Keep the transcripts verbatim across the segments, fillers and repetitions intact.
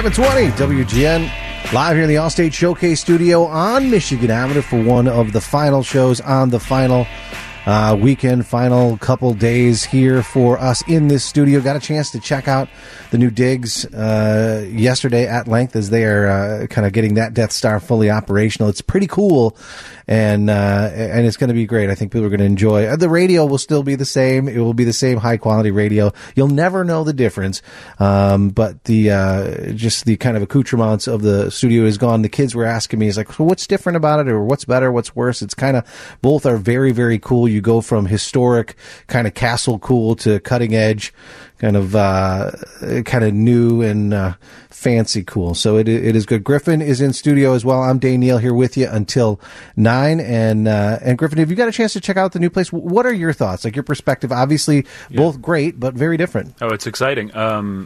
seven twenty W G N, live here in the Allstate Showcase studio on Michigan Avenue for one of the final shows on the final uh, weekend, final couple days here for us in this studio. Got a chance to check out the new digs uh, yesterday at length as they are uh, kind of getting that Death Star fully operational. It's pretty cool, and uh, and it's going to be great. I think people are going to enjoy. Uh, the radio will still be the same. It will be the same high quality radio. You'll never know the difference, um, but the uh, just the kind of accoutrements of the studio is gone. The kids were asking me, "Is like, so what's different about it, or what's better, what's worse?" It's kind of both are very very cool. You go from historic kind of castle cool to cutting edge, kind of uh, kind of new and uh, fancy cool. So it it is good. Griffin is in studio as well. I'm Dane Neal here with you until nine. And uh, and Griffin, have you got a chance to check out the new place? What are your thoughts? Like your perspective? Obviously, yeah. Both great, but very different. Oh, it's exciting. Um,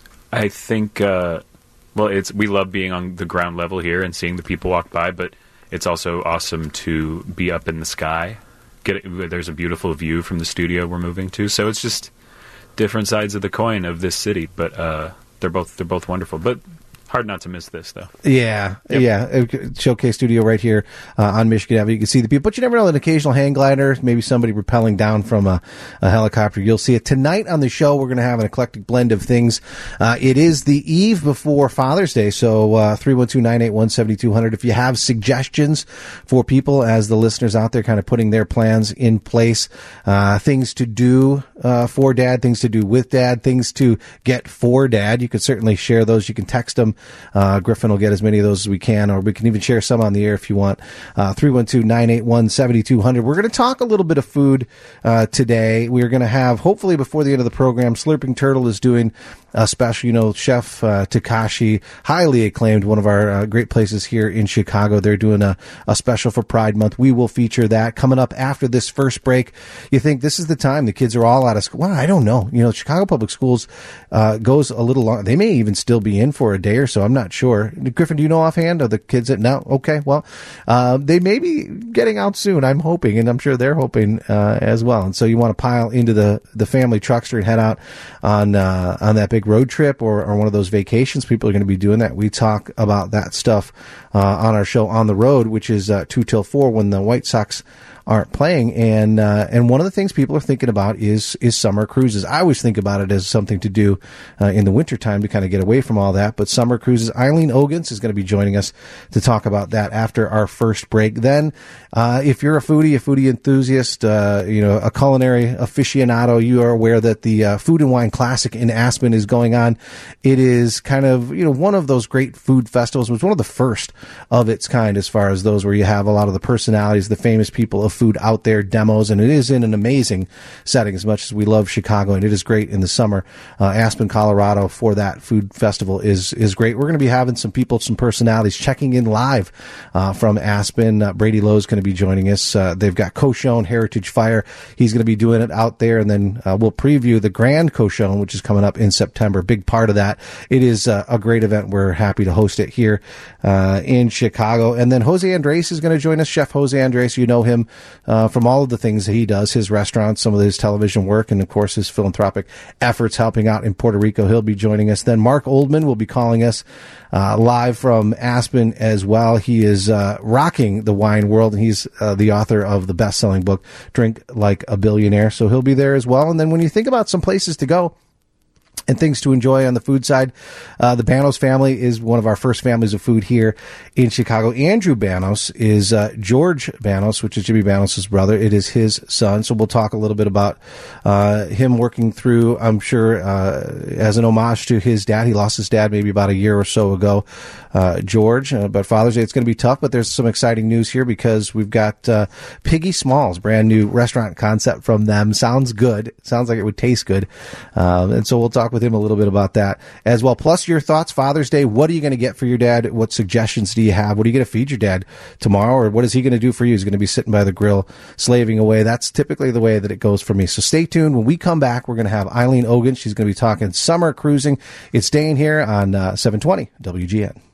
I think. Uh, well, it's we love being on the ground level here and seeing the people walk by, but it's also awesome to be up in the sky. Get it, there's a beautiful view from the studio we're moving to, so it's just different sides of the coin of this city, but uh, they're both they're both wonderful. But hard not to miss this, though. Yeah, yep. yeah. Showcase studio right here uh, on Michigan Avenue. You can see the people, but you never know, an occasional hang glider, maybe somebody rappelling down from a, a helicopter. You'll see it. Tonight on the show, we're going to have an eclectic blend of things. Uh, it is the eve before Father's Day, so uh, three one two, nine eight one, seven two zero zero. If you have suggestions for people, as the listeners out there kind of putting their plans in place, uh, things to do uh, for Dad, things to do with Dad, things to get for Dad, you could certainly share those. You can text them. Uh, Griffin will get as many of those as we can, or we can even share some on the air if you want. Uh, three one two, nine eight one, seven two zero zero. We're going to talk a little bit of food uh, today. We're going to have, hopefully before the end of the program, Slurping Turtle is doing a special, you know, Chef uh, Takashi, highly acclaimed, one of our uh, great places here in Chicago. They're doing a, a special for Pride Month. We will feature that coming up after this first break. You think this is the time the kids are all out of school? Well, I don't know. You know, Chicago Public Schools uh, goes a little long. They may even still be in for a day or so. I'm not sure. Griffin, do you know offhand? Are the kids at now? Okay, well, uh, they may be getting out soon. I'm hoping, and I'm sure they're hoping uh, as well. And so you want to pile into the, the family truckster and head out on uh, on that big road trip or, or one of those vacations. People are going to be doing that. We talk about that stuff uh, on our show On the Road, which is uh, two till four when the White Sox aren't playing, and uh, and one of the things people are thinking about is is summer cruises. I always think about it as something to do uh, in the wintertime to kind of get away from all that, but summer cruises. Eileen Ogans is going to be joining us to talk about that after our first break. Then, uh, if you're a foodie, a foodie enthusiast, uh, you know, a culinary aficionado, you are aware that the uh, Food and Wine Classic in Aspen is going on. It is kind of, you know, one of those great food festivals. It was one of the first of its kind as far as those where you have a lot of the personalities, the famous people of food out there, demos, and it is in an amazing setting as much as we love Chicago, and it is great in the summer. Uh, Aspen, Colorado for that food festival is is great. We're going to be having some people, some personalities checking in live uh, from Aspen. Uh, Brady Lowe is going to be joining us. Uh, they've got Cochon Heritage Fire. He's going to be doing it out there, and then uh, we'll preview the Grand Cochon, which is coming up in September. Big part of that. It is uh, a great event. We're happy to host it here uh, in Chicago. And then Jose Andres is going to join us. Chef Jose Andres, you know him Uh, from all of the things that he does, his restaurants, some of his television work, and of course his philanthropic efforts helping out in Puerto Rico. He'll be joining us. Then Mark Oldman will be calling us uh, live from Aspen as well. He is uh, rocking the wine world, and he's uh, the author of the best-selling book, Drink Like a Billionaire. So he'll be there as well. And then when you think about some places to go and things to enjoy on the food side, uh, the Banos family is one of our first families of food here in Chicago. Andrew Banos is uh, George Banos, which is Jimmy Banos' brother. It is his son. So we'll talk a little bit about uh, him working through, I'm sure, uh, as an homage to his dad. He lost his dad maybe about a year or so ago, uh, George. Uh, but Father's Day, it's going to be tough, but there's some exciting news here because we've got uh, Piggy Smalls, brand new restaurant concept from them. Sounds good. Sounds like it would taste good. Um, and so we'll talk with him a little bit about that as well. Plus your thoughts, Father's Day. What are you going to get for your dad? What suggestions do you have? What are you going to feed your dad tomorrow? Or what is he going to do for you? He's going to be sitting by the grill, slaving away. That's typically the way that it goes for me. So stay tuned. When we come back, we're going to have Eileen Ogan. She's going to be talking summer cruising. It's Dane here on uh, seven twenty W G N.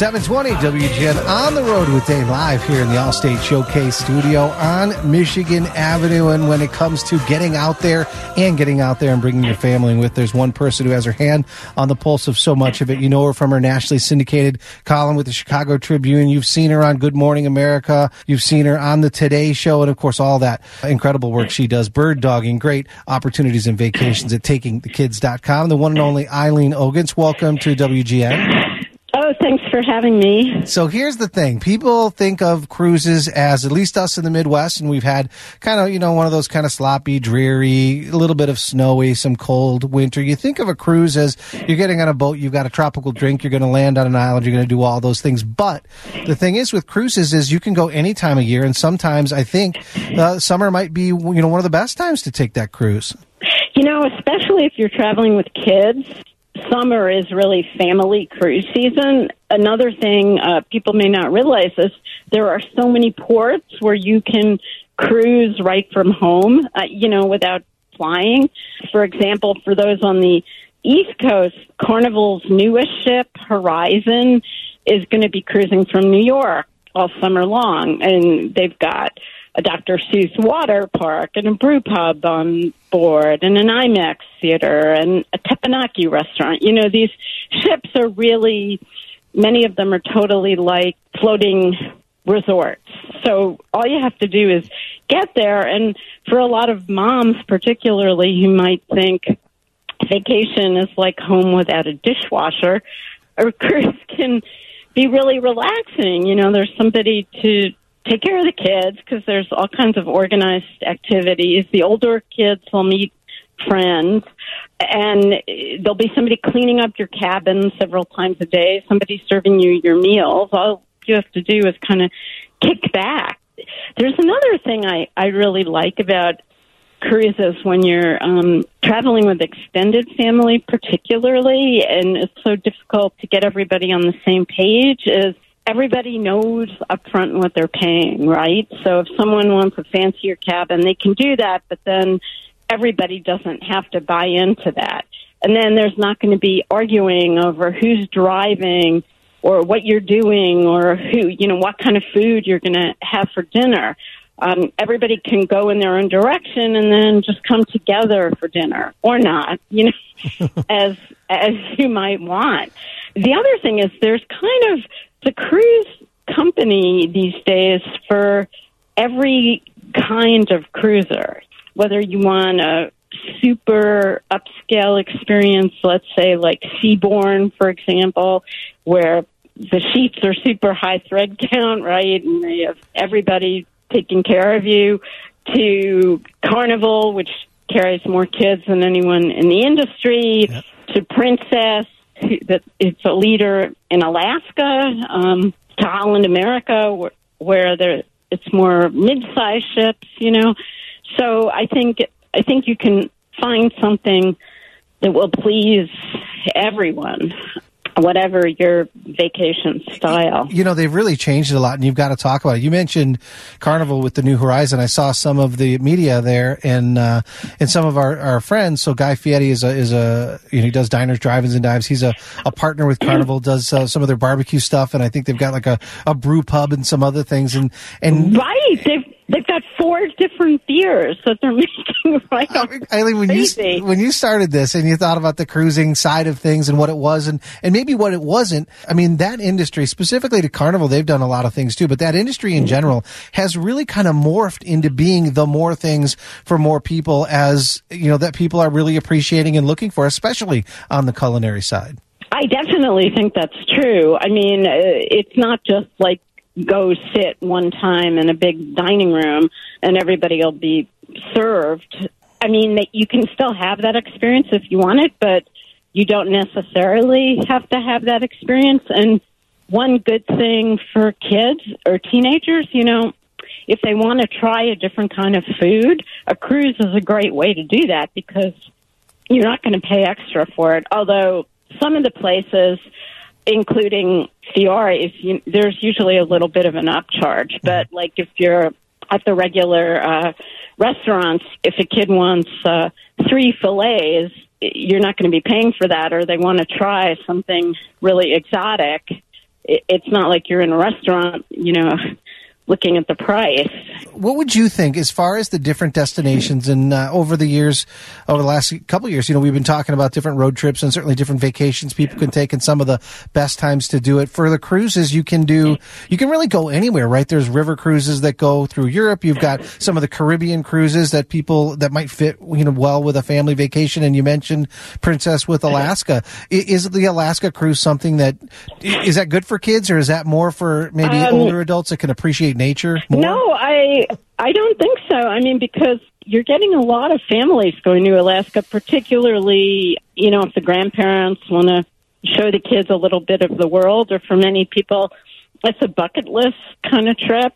seven twenty W G N on the road with Dave live here in the Allstate Showcase studio on Michigan Avenue. And when it comes to getting out there and getting out there and bringing your family with, there's one person who has her hand on the pulse of so much of it. You know her from her nationally syndicated column with the Chicago Tribune. You've seen her on Good Morning America. You've seen her on the Today Show. And, of course, all that incredible work she does. Bird dogging, great opportunities and vacations at taking the kids dot com. The one and only Eileen Ogintz. Welcome to W G N. Oh, thanks for having me. So here's the thing. People think of cruises as, at least us in the Midwest, and we've had kind of, you know, one of those kind of sloppy, dreary, a little bit of snowy, some cold winter. You think of a cruise as you're getting on a boat, you've got a tropical drink, you're going to land on an island, you're going to do all those things. But the thing is with cruises is you can go any time of year, and sometimes I think uh, summer might be, you know, one of the best times to take that cruise. You know, especially if you're traveling with kids, summer is really family cruise season. Another thing uh, people may not realize is there are so many ports where you can cruise right from home, uh, you know, without flying. For example, for those on the East Coast, Carnival's newest ship, Horizon, is going to be cruising from New York all summer long, and they've got a Doctor Seuss water park and a brew pub on board and an IMAX theater and a teppanyaki restaurant. You know, these ships are really, many of them are totally like floating resorts. So all you have to do is get there. And for a lot of moms particularly who might think vacation is like home without a dishwasher, a cruise can be really relaxing. You know, there's somebody to take care of the kids because there's all kinds of organized activities. The older kids will meet friends, and there'll be somebody cleaning up your cabin several times a day, somebody serving you your meals. All you have to do is kind of kick back. There's another thing I, I really like about cruises when you're um, traveling with extended family particularly, and it's so difficult to get everybody on the same page, is everybody knows upfront what they're paying, right? So if someone wants a fancier cabin, they can do that, but then everybody doesn't have to buy into that. And then there's not going to be arguing over who's driving or what you're doing or who, you know, what kind of food you're going to have for dinner. Um, everybody can go in their own direction and then just come together for dinner or not, you know, as as you might want. The other thing is there's kind of the cruise company these days for every kind of cruiser, whether you want a super upscale experience, let's say like Seabourn, for example, where the sheets are super high thread count, right? And they have everybody taking care of you, to Carnival, which carries more kids than anyone in the industry, yep. to Princess, that it's a leader in Alaska, um, to Holland America, where, where there it's more mid-sized ships, you know. So I think I think you can find something that will please everyone, whatever your vacation style. You know, they've really changed it a lot, and you've got to talk about it. You mentioned Carnival with the New Horizon. I saw some of the media there, and uh, and some of our, our friends. So Guy Fieri is a is a you know he does diners, drive-ins, and dives. He's a, a partner with Carnival, does uh, some of their barbecue stuff, and I think they've got like a, a brew pub and some other things. And and right, they've they've got four different beers that they're making right now. Eileen, when Crazy. you when you started this and you thought about the cruising side of things and what it was and, and maybe what it wasn't, I mean, that industry, specifically to Carnival, they've done a lot of things too, but that industry in general has really kind of morphed into being the more things for more people, as, you know, that people are really appreciating and looking for, especially on the culinary side. I definitely think that's true. I mean, it's not just like go sit one time in a big dining room and everybody will be served. I mean, you can still have that experience if you want it, but you don't necessarily have to have that experience. And one good thing for kids or teenagers, you know, if they want to try a different kind of food, a cruise is a great way to do that because you're not going to pay extra for it. Although some of the places, including Fiore, you, there's usually a little bit of an upcharge. But like if you're at the regular uh, restaurants, if a kid wants uh, three fillets, you're not going to be paying for that, or they want to try something really exotic, it, it's not like you're in a restaurant, you know, looking at the price. What would you think as far as the different destinations and uh, over the years, over the last couple of years, you know, we've been talking about different road trips and certainly different vacations people can take and some of the best times to do it. For the cruises, you can do, you can really go anywhere, right? There's river cruises that go through Europe. You've got some of the Caribbean cruises that people, that might fit, you know, well with a family vacation. And you mentioned Princess with Alaska. Is the Alaska cruise something that, is that good for kids or is that more for maybe um, older adults that can appreciate nature more? No, I I don't think so. I mean, because you're getting a lot of families going to Alaska, particularly, you know, if the grandparents want to show the kids a little bit of the world, or for many people, it's a bucket list kind of trip.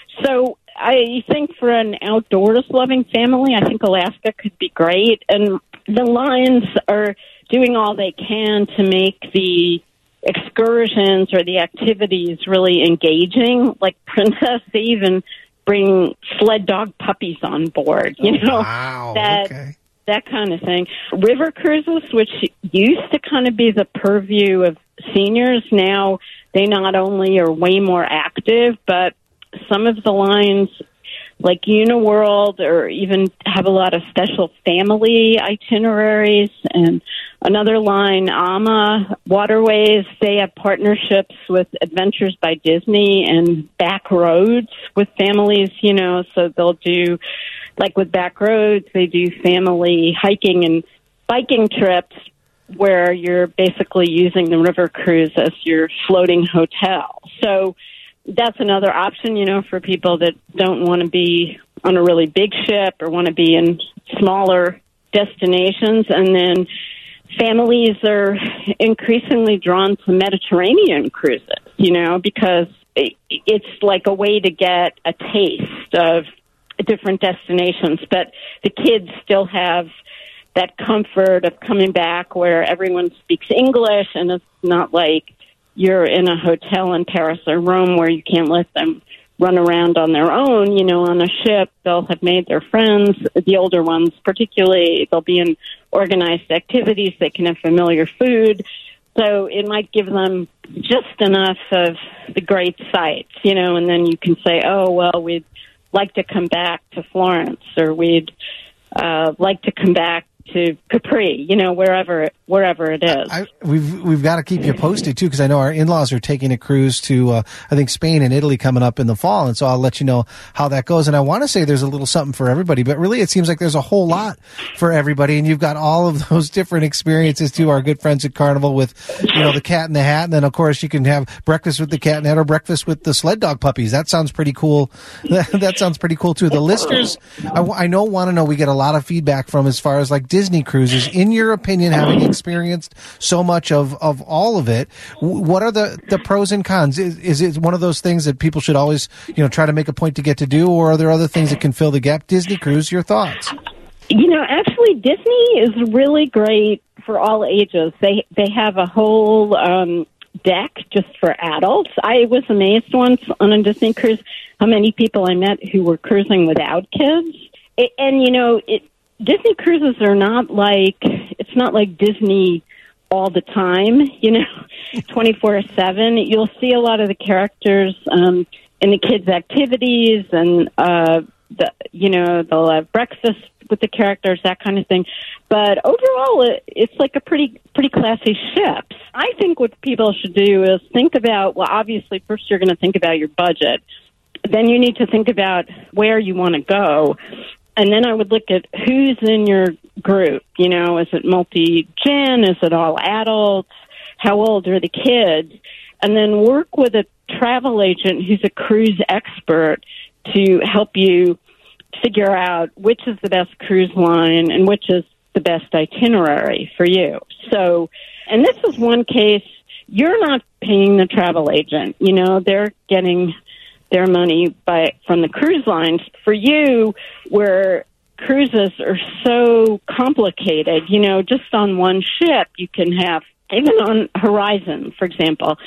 So I think for an outdoors loving family, I think Alaska could be great. And the lines are doing all they can to make the excursions or the activities really engaging. Like Princess, they even bring sled dog puppies on board, you know, wow, that okay. that kind of thing. River cruises, which used to kind of be the purview of seniors, now they not only are way more active, but some of the lines like Uniworld or even have a lot of special family itineraries. And another line, AMA Waterways, they have partnerships with Adventures by Disney and Back Roads with families, you know, so they'll do, like with Back Roads, they do family hiking and biking trips where you're basically using the river cruise as your floating hotel. So that's another option, you know, for people that don't want to be on a really big ship or want to be in smaller destinations. And then families are increasingly drawn to Mediterranean cruises, you know, because it's like a way to get a taste of different destinations. But the kids still have that comfort of coming back where everyone speaks English, and it's not like you're in a hotel in Paris or Rome where you can't let them run around on their own. You know, on a ship, they'll have made their friends, the older ones particularly. They'll be in organized activities. They can have familiar food. So it might give them just enough of the great sights, you know, and then you can say, oh, well, we'd like to come back to Florence, or we'd uh, like to come back to Capri, you know, wherever wherever it is. I, we've we've got to keep you posted too, because I know our in-laws are taking a cruise to uh, I think Spain and Italy coming up in the fall, and so I'll let you know how that goes. And I want to say there's a little something for everybody, but really it seems like there's a whole lot for everybody, and you've got all of those different experiences too. Our good friends at Carnival with, you know, the Cat in the Hat, and then of course you can have breakfast with the Cat in the Hat or breakfast with the sled dog puppies. That sounds pretty cool. That, that sounds pretty cool too. The listeners, I, I know want to know. We get a lot of feedback from as far as like Disney cruises. In your opinion, having experienced so much of, of all of it, what are the, the pros and cons? Is, is it one of those things that people should always, you know, try to make a point to get to do, or are there other things that can fill the gap? Disney cruise, your thoughts? You know, actually, Disney is really great for all ages. They they have a whole um, deck just for adults. I was amazed once on a Disney cruise how many people I met who were cruising without kids. It, and, you know, it, Disney cruises are not like, it's not like Disney all the time, you know, twenty-four seven. You'll see a lot of the characters um, in the kids' activities, and, uh, the, you know, they'll have breakfast with the characters, that kind of thing. But overall, it, it's like a pretty pretty classy ship. I think what people should do is think about, well, obviously, first you're going to think about your budget. Then you need to think about where you want to go. And then I would look at who's in your group. You know, is it multi-gen? Is it all adults? How old are the kids? And then work with a travel agent who's a cruise expert to help you figure out which is the best cruise line and which is the best itinerary for you. So, and this is one case, you're not paying the travel agent. You know, they're getting their money by from the cruise lines. For you, where cruises are so complicated, you know, just on one ship, you can have, even on Horizon, for example,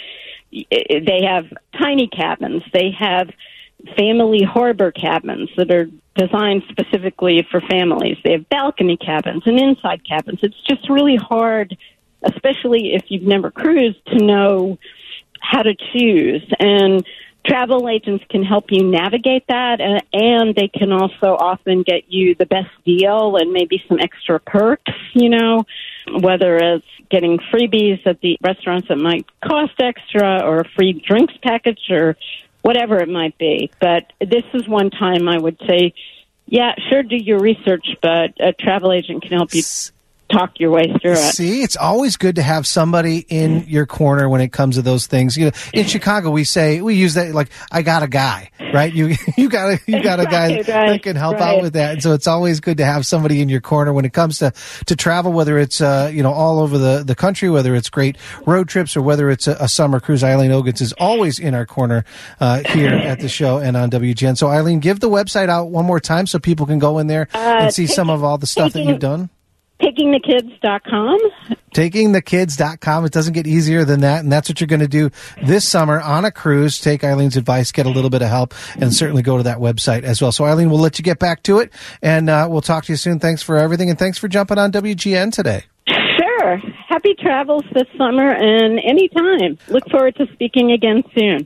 they have tiny cabins. They have family harbor cabins that are designed specifically for families. They have balcony cabins and inside cabins. It's just really hard, especially if you've never cruised, to know how to choose. And travel agents can help you navigate that, and, and they can also often get you the best deal and maybe some extra perks, you know, whether it's getting freebies at the restaurants that might cost extra or a free drinks package or whatever it might be. But this is one time I would say, yeah, sure, do your research, but a travel agent can help you talk your way through it. See, it's always good to have somebody in your corner when it comes to those things. You know, in Chicago, we say, we use that like, I got a guy, right? You you got a, you got a guy right, that can help right. out with that. And so it's always good to have somebody in your corner when it comes to, to travel, whether it's, uh, you know, all over the, the country, whether it's great road trips or whether it's a, a summer cruise. Eileen Ogans is always in our corner, uh, here at the show and on W G N. So Eileen, give the website out one more time so people can go in there uh, and see taking, some of all the stuff taking, that you've done. taking the kids dot com. taking the kids dot com. It doesn't get easier than that. And that's what you're going to do this summer on a cruise. Take Eileen's advice, get a little bit of help, and certainly go to that website as well. So, Eileen, we'll let you get back to it, and uh, we'll talk to you soon. Thanks for everything, and thanks for jumping on W G N today. Sure. Happy travels this summer and anytime. Look forward to speaking again soon.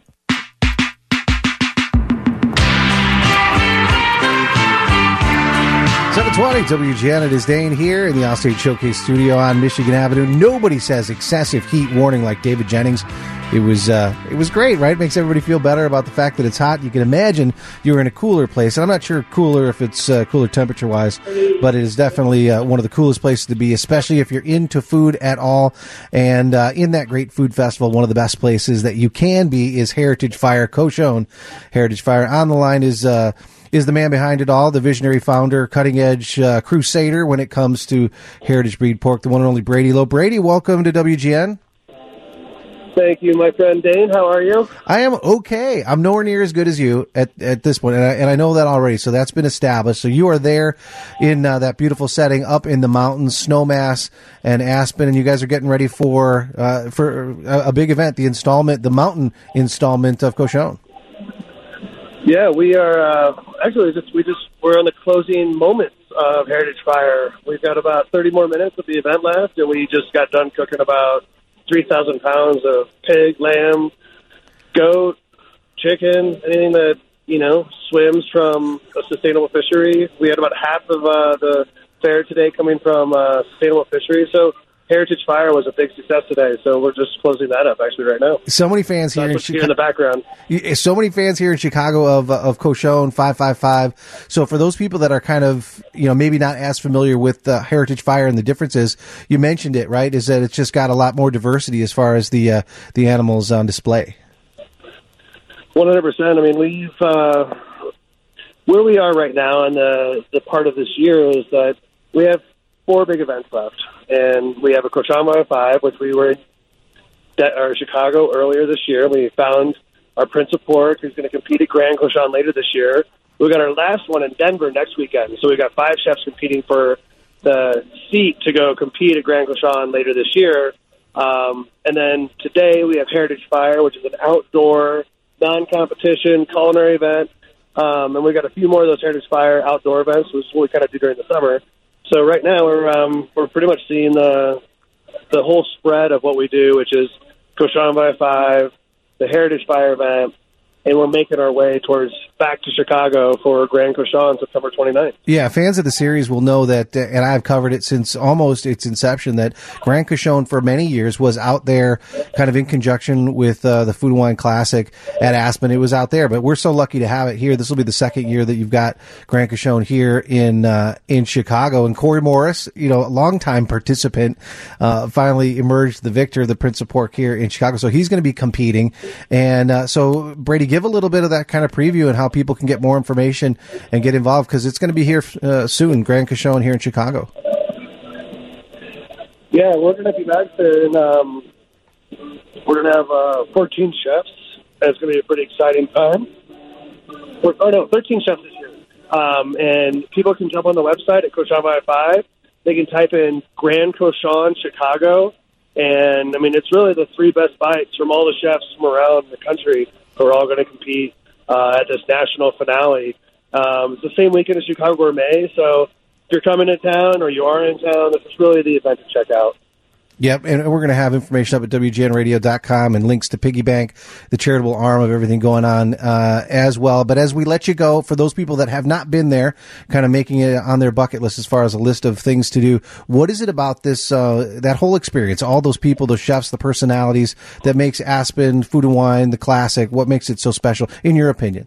seven twenty W G N. It is Dane here in the Allstate Showcase studio on Michigan Avenue. Nobody says excessive heat warning like David Jennings. It was uh, it was great, right? Makes everybody feel better about the fact that it's hot. You can imagine you're in a cooler place. And I'm not sure cooler if it's uh, cooler temperature-wise, but it is definitely uh, one of the coolest places to be, especially if you're into food at all. And uh, in that great food festival, one of the best places that you can be is Heritage Fire, Cochon Heritage Fire. On the line is... Uh, is the man behind it all, the visionary founder, cutting-edge uh, crusader when it comes to heritage breed pork, the one and only Brady Lowe. Brady, welcome to W G N. Thank you, my friend Dane. How are you? I am okay. I'm nowhere near as good as you at, at this point, and I, and I know that already, so that's been established. So you are there in uh, that beautiful setting up in the mountains, Snowmass and Aspen, and you guys are getting ready for uh, for a, a big event, the installment, the mountain installment of Cochon. Yeah, we are uh, actually just we just we're on the closing moments of Heritage Fire. We've got about thirty more minutes of the event left, and we just got done cooking about three thousand pounds of pig, lamb, goat, chicken, anything that you know swims from a sustainable fishery. We had about half of uh, the fare today coming from uh, sustainable fishery, so. Heritage Fire was a big success today, so we're just closing that up actually right now. So many fans here in Chicago. In the background. So many fans here in Chicago of of Cochon five five five. So for those people that are kind of, you know, maybe not as familiar with uh, Heritage Fire and the differences, you mentioned it, right? Is that it's just got a lot more diversity as far as the uh, the animals on display. One hundred percent. I mean, we've uh, where we are right now, and the the part of this year is that we have four big events left. And we have a Cochon five, which we were in De- or Chicago earlier this year. We found our Prince of Pork, who's going to compete at Grand Cochon later this year. We got our last one in Denver next weekend. So we've got five chefs competing for the seat to go compete at Grand Cochon later this year. Um, and then today we have Heritage Fire, which is an outdoor, non-competition culinary event. Um, and we've got a few more of those Heritage Fire outdoor events, which is what we kind of do during the summer. So right now we're um, we're pretty much seeing the the whole spread of what we do, which is Cochon by Five, the Heritage Fire event, and we're making our way towards back to Chicago for Grand Cochon September twenty-ninth. Yeah, fans of the series will know that, uh, and I've covered it since almost its inception, that Grand Cochon for many years was out there kind of in conjunction with uh, the Food and Wine Classic at Aspen. It was out there, but we're so lucky to have it here. This will be the second year that you've got Grand Cochon here in uh, in Chicago. And Corey Morris, you know, a longtime participant, uh, finally emerged the victor, the Prince of Pork here in Chicago. So he's going to be competing. And uh, so, Brady, give a little bit of that kind of preview and how people can get more information and get involved, because it's going to be here uh, soon, Grand Cochon here in Chicago. Yeah, we're going to be back there, and um, we're going to have uh, fourteen chefs. It's going to be a pretty exciting time. We're, oh, no, thirteen chefs this year. Um, and people can jump on the website at Cochon by Five. They can type in Grand Cochon Chicago, and, I mean, it's really the three best bites from all the chefs from around the country who are all going to compete uh, at this national finale. Um, it's the same weekend as Chicago Gourmet, so if you're coming to town or you are in town, this is really the event to check out. Yep, and we're going to have information up at W G N radio dot com and links to Piggy Bank, the charitable arm of everything going on uh, as well. But as we let you go, for those people that have not been there, kind of making it on their bucket list as far as a list of things to do, what is it about this, uh, that whole experience, all those people, those chefs, the personalities that makes Aspen Food and Wine the classic? What makes it so special, in your opinion?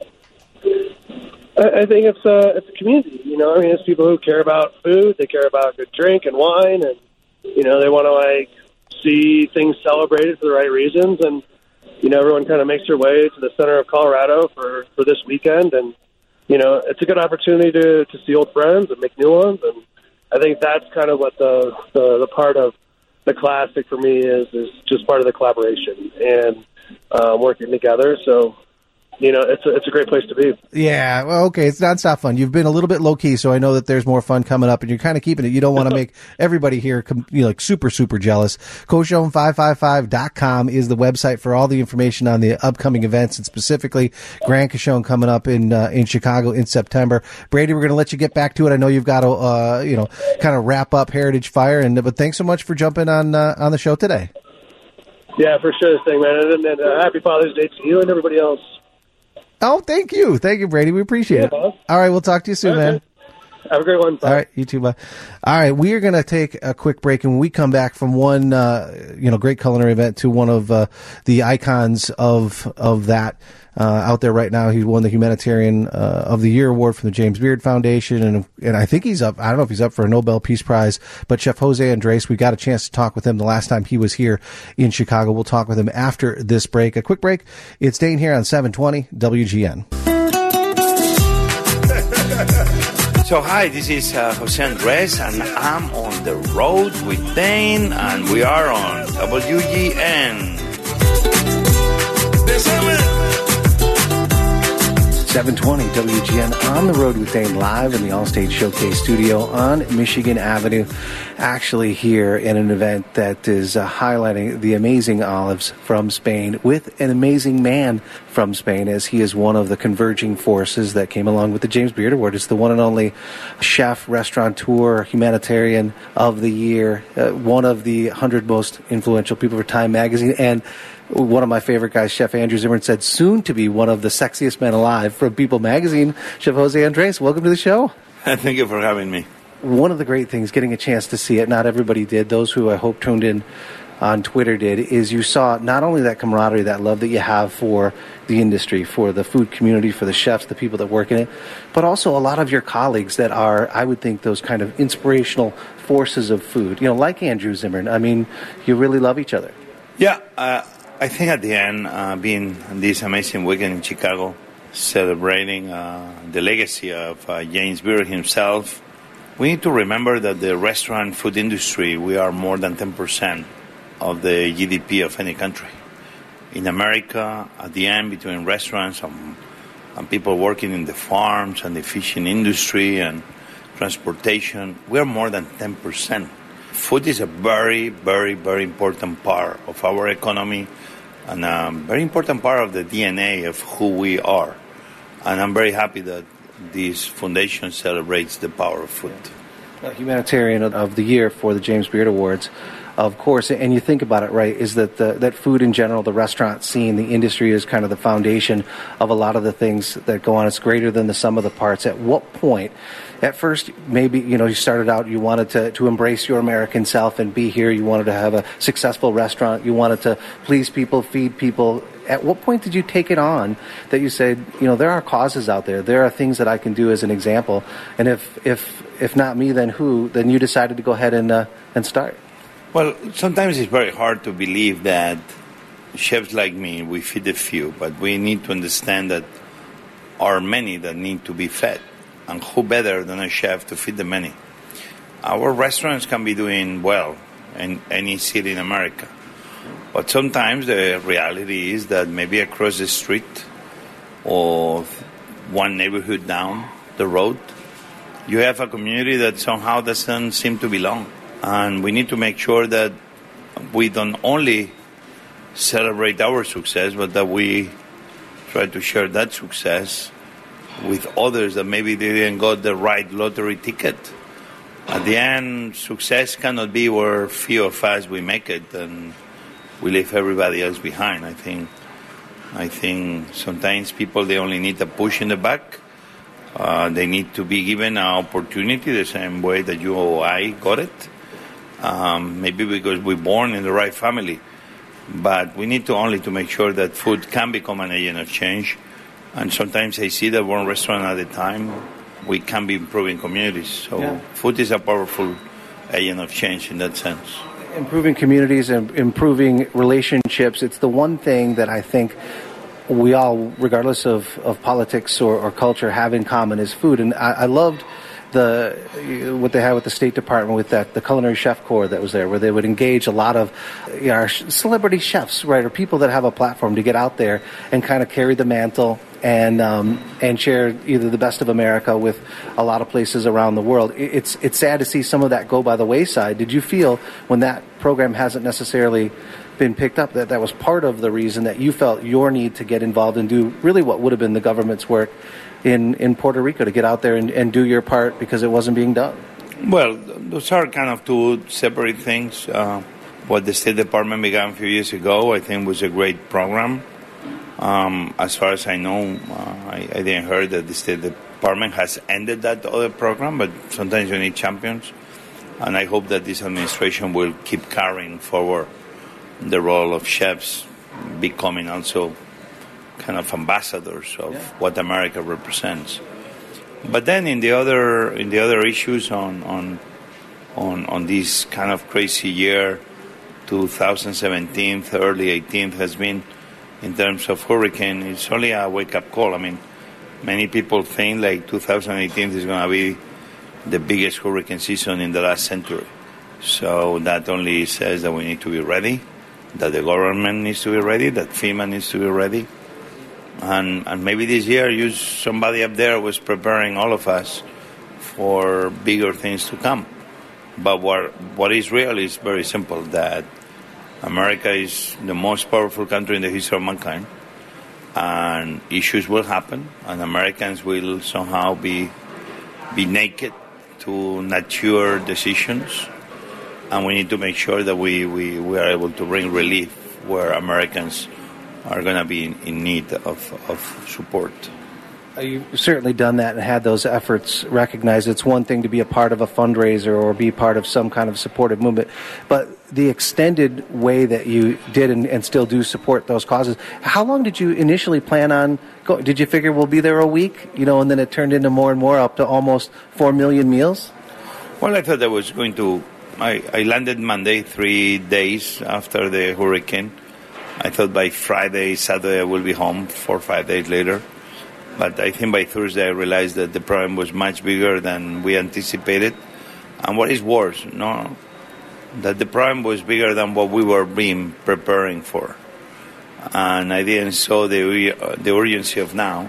I think it's uh, it's a community. You know, I mean, it's people who care about food, they care about good drink and wine, and you know, they want to like see things celebrated for the right reasons. And you know, everyone kind of makes their way to the center of Colorado for, for this weekend, and you know, it's a good opportunity to to see old friends and make new ones. And I think that's kind of what the the, the part of the classic for me is is just part of the collaboration and uh, working together. So. You know, it's a, it's a great place to be. Yeah, well, okay, it's nonstop fun. You've been a little bit low-key, so I know that there's more fun coming up, and you're kind of keeping it. You don't want to make everybody here com- you know, like super, super jealous. Cochon five five five dot com is the website for all the information on the upcoming events, and specifically Grand Cochon coming up in uh, in Chicago in September. Brady, we're going to let you get back to it. I know you've got to, uh, you know, kind of wrap up Heritage Fire, and but thanks so much for jumping on uh, on the show today. Yeah, for sure, this thing, man. And, and uh, happy Father's Day to you and everybody else. Oh, thank you. Thank you, Brady. We appreciate yeah, it. All right, we'll talk to you soon, okay. man. Have a great one. Bye. All right, you too, bye. All right, we are going to take a quick break, and when we come back from one, uh, you know, great culinary event to one of uh, the icons of of that uh, out there right now. He won the Humanitarian uh, of the Year award from the James Beard Foundation, and and I think he's up. I don't know if he's up for a Nobel Peace Prize, but Chef Jose Andres, we got a chance to talk with him the last time he was here in Chicago. We'll talk with him after this break. A quick break. It's Dane here on seven twenty W G N. So hi, this is uh, Jose Andres, and I'm on the road with Dane, and we are on W G N. seven twenty W G N on the road with Dane, live in the Allstate Showcase studio on Michigan Avenue. Actually here in an event that is uh, highlighting the amazing olives from Spain with an amazing man from Spain, as he is one of the converging forces that came along with the James Beard Award. It's the one and only chef, restaurateur, humanitarian of the year, uh, one of the one hundred most influential people for Time magazine, and one of my favorite guys, Chef Andrew Zimmern, said soon to be one of the sexiest men alive from People magazine. Chef Jose Andres, welcome to the show. Thank you for having me. One of the great things, getting a chance to see it, not everybody did, those who I hope tuned in on Twitter did, is you saw not only that camaraderie, that love that you have for the industry, for the food community, for the chefs, the people that work in it, but also a lot of your colleagues that are, I would think, those kind of inspirational forces of food, you know, like Andrew Zimmern. I mean, you really love each other. Yeah, uh, I think at the end, uh, being this amazing weekend in Chicago, celebrating uh, the legacy of uh, James Beard himself, we need to remember that the restaurant food industry, we are more than ten percent of the G D P of any country. In America, at the end, between restaurants and, and people working in the farms and the fishing industry and transportation, we are more than ten percent. Food is a very, very, very important part of our economy and a very important part of the D N A of who we are. And I'm very happy that this foundation celebrates the power of food. Uh, humanitarian of the Year for the James Beard Awards, of course, and you think about it, right, is that the, that food in general, the restaurant scene, the industry is kind of the foundation of a lot of the things that go on. It's greater than the sum of the parts. At what point, at first, maybe, you know, you started out, you wanted to, to embrace your American self and be here. You wanted to have a successful restaurant. You wanted to please people, feed people. At what point did you take it on that you said, you know, there are causes out there. There are things that I can do as an example. And if if if not me, then who? Then you decided to go ahead and uh, and start. Well, sometimes it's very hard to believe that chefs like me, we feed a few, but we need to understand that are many that need to be fed. And who better than a chef to feed the many? Our restaurants can be doing well in any city in America. But sometimes the reality is that maybe across the street or one neighborhood down the road, you have a community that somehow doesn't seem to belong. And we need to make sure that we don't only celebrate our success, but that we try to share that success with others that maybe they didn't got the right lottery ticket at the end, success cannot be where few of us we make it and we leave everybody else behind. I think, I think sometimes people, they only need a push in the back. Uh, they need to be given an opportunity the same way that you or I got it. Um, maybe because we're born in the right family. But we need to only to make sure that food can become an agent of change. And sometimes I see that one restaurant at a time, we can be improving communities. So yeah. Food is a powerful agent of change in that sense. Improving communities and improving relationships, it's the one thing that I think we all, regardless of, of politics or, or culture, have in common is food. And I, I loved the what they had with the State Department with that the culinary chef corps that was there, where they would engage a lot of you know, our celebrity chefs, right, or people that have a platform to get out there and kind of carry the mantle and um, and share either the best of America with a lot of places around the world. It's it's sad to see some of that go by the wayside. Did you feel when that program hasn't necessarily been picked up that that was part of the reason that you felt your need to get involved and do really what would have been the government's work in, in Puerto Rico, to get out there and, and do your part because it wasn't being done? Well, those are kind of two separate things. Uh, what the State Department began a few years ago, I think, was a great program. Um, as far as I know, uh, I, I didn't hear that the State Department has ended that other program, but sometimes you need champions. And I hope that this administration will keep carrying forward the role of chefs, becoming also kind of ambassadors of yeah. what America represents. But then in the other in the other issues on on on, on this kind of crazy year, twenty seventeen, early eighteenth has been in terms of hurricane, it's only a wake-up call. I mean, many people think like two thousand eighteen is going to be the biggest hurricane season in the last century. So that only says that we need to be ready, that the government needs to be ready, that FEMA needs to be ready. And, and maybe this year you, somebody up there was preparing all of us for bigger things to come. But what what is real is very simple, that America is the most powerful country in the history of mankind, and issues will happen, and Americans will somehow be be naked to mature decisions, and we need to make sure that we, we, we are able to bring relief where Americans are going to be in, in need of, of support. You've certainly done that and had those efforts recognized. It's one thing to be a part of a fundraiser or be part of some kind of supportive movement, but the extended way that you did and, and still do support those causes, how long did you initially plan on going? Did you figure we'll be there a week, you know, and then it turned into more and more, up to almost four million meals? Well, I thought I was going to, I, I landed Monday, three days after the hurricane. I thought by Friday, Saturday I will be home, four or five days later. But I think by Thursday I realized that the problem was much bigger than we anticipated. And what is worse, no, that the problem was bigger than what we were being preparing for. And I didn't saw the the urgency of now.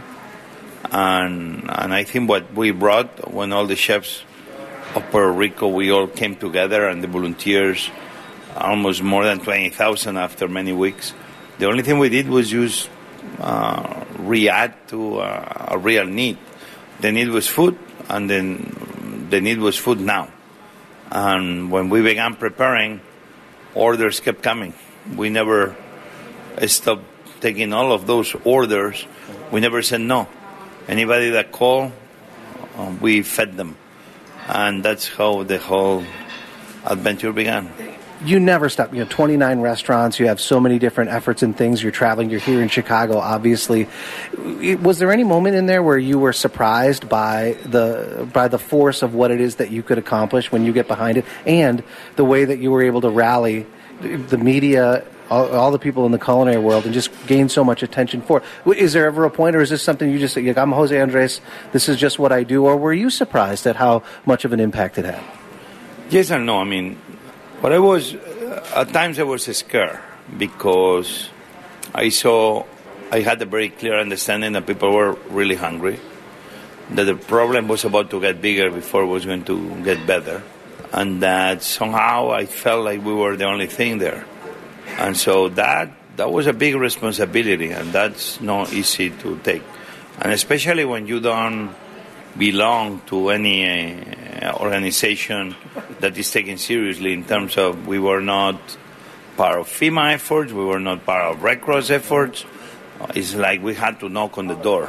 And and I think what we brought when all the chefs of Puerto Rico, we all came together, and the volunteers, almost more than twenty thousand after many weeks. The only thing we did was use Uh, react to uh, a real need. The need was food, and then the need was food now. And when we began preparing, orders kept coming. We never stopped taking all of those orders. We never said no. Anybody that called, uh, we fed them. And that's how the whole adventure began. You never stop. You have twenty-nine restaurants. You have so many different efforts and things. You're traveling. You're here in Chicago, obviously. Was there any moment in there where you were surprised by the by the force of what it is that you could accomplish when you get behind it, and the way that you were able to rally the media, all, all the people in the culinary world, and just gain so much attention for it? Is there ever a point, or is this something you just say, I'm Jose Andres, this is just what I do, or were you surprised at how much of an impact it had? Yes and no. I mean, But I was, at times I was scared because I saw, I had a very clear understanding that people were really hungry, that the problem was about to get bigger before it was going to get better, and that somehow I felt like we were the only thing there. And so that that was a big responsibility, and that's not easy to take. And especially when you don't belong to any uh, uh, organization that is taken seriously in terms of we were not part of FEMA efforts, we were not part of Red Cross efforts. It's like we had to knock on the door.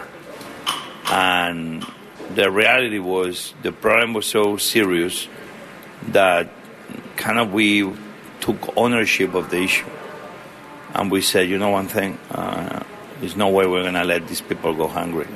And the reality was the problem was so serious that kind of we took ownership of the issue. And we said, you know one thing, uh, there's no way we're going to let these people go hungry.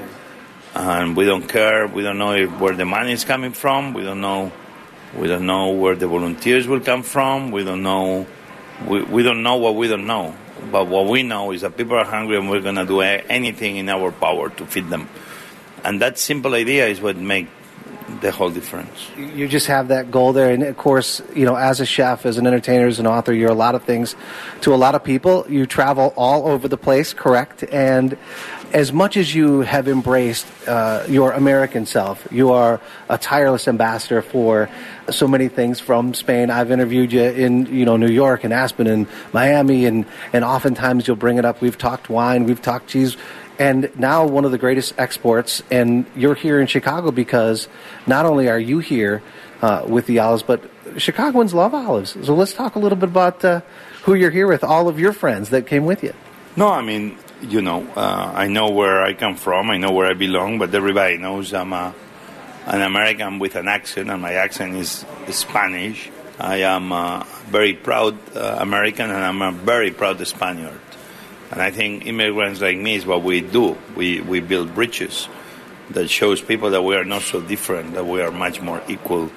And we don't care. We don't know if, where the money is coming from. We don't know. We don't know where the volunteers will come from. We don't know. We, we don't know what we don't know. But what we know is that people are hungry, and we're going to do a- anything in our power to feed them. And that simple idea is what makes the whole difference. You just have that goal there, and of course, you know, as a chef, as an entertainer, as an author, you're a lot of things to a lot of people. You travel all over the place, correct? And as much as you have embraced uh, your American self, you are a tireless ambassador for so many things from Spain. I've interviewed you in, you know, New York and Aspen and Miami, and, and oftentimes you'll bring it up. We've talked wine, we've talked cheese, and now one of the greatest exports, and you're here in Chicago because not only are you here uh, with the olives, but Chicagoans love olives. So let's talk a little bit about uh, who you're here with, all of your friends that came with you. No, I mean, you know, uh, I know where I come from, I know where I belong, but everybody knows I'm a, an American with an accent, and my accent is Spanish. I am a very proud uh, American, and I'm a very proud Spaniard. And I think immigrants like me is what we do. We we build bridges that shows people that we are not so different, that we are much more equal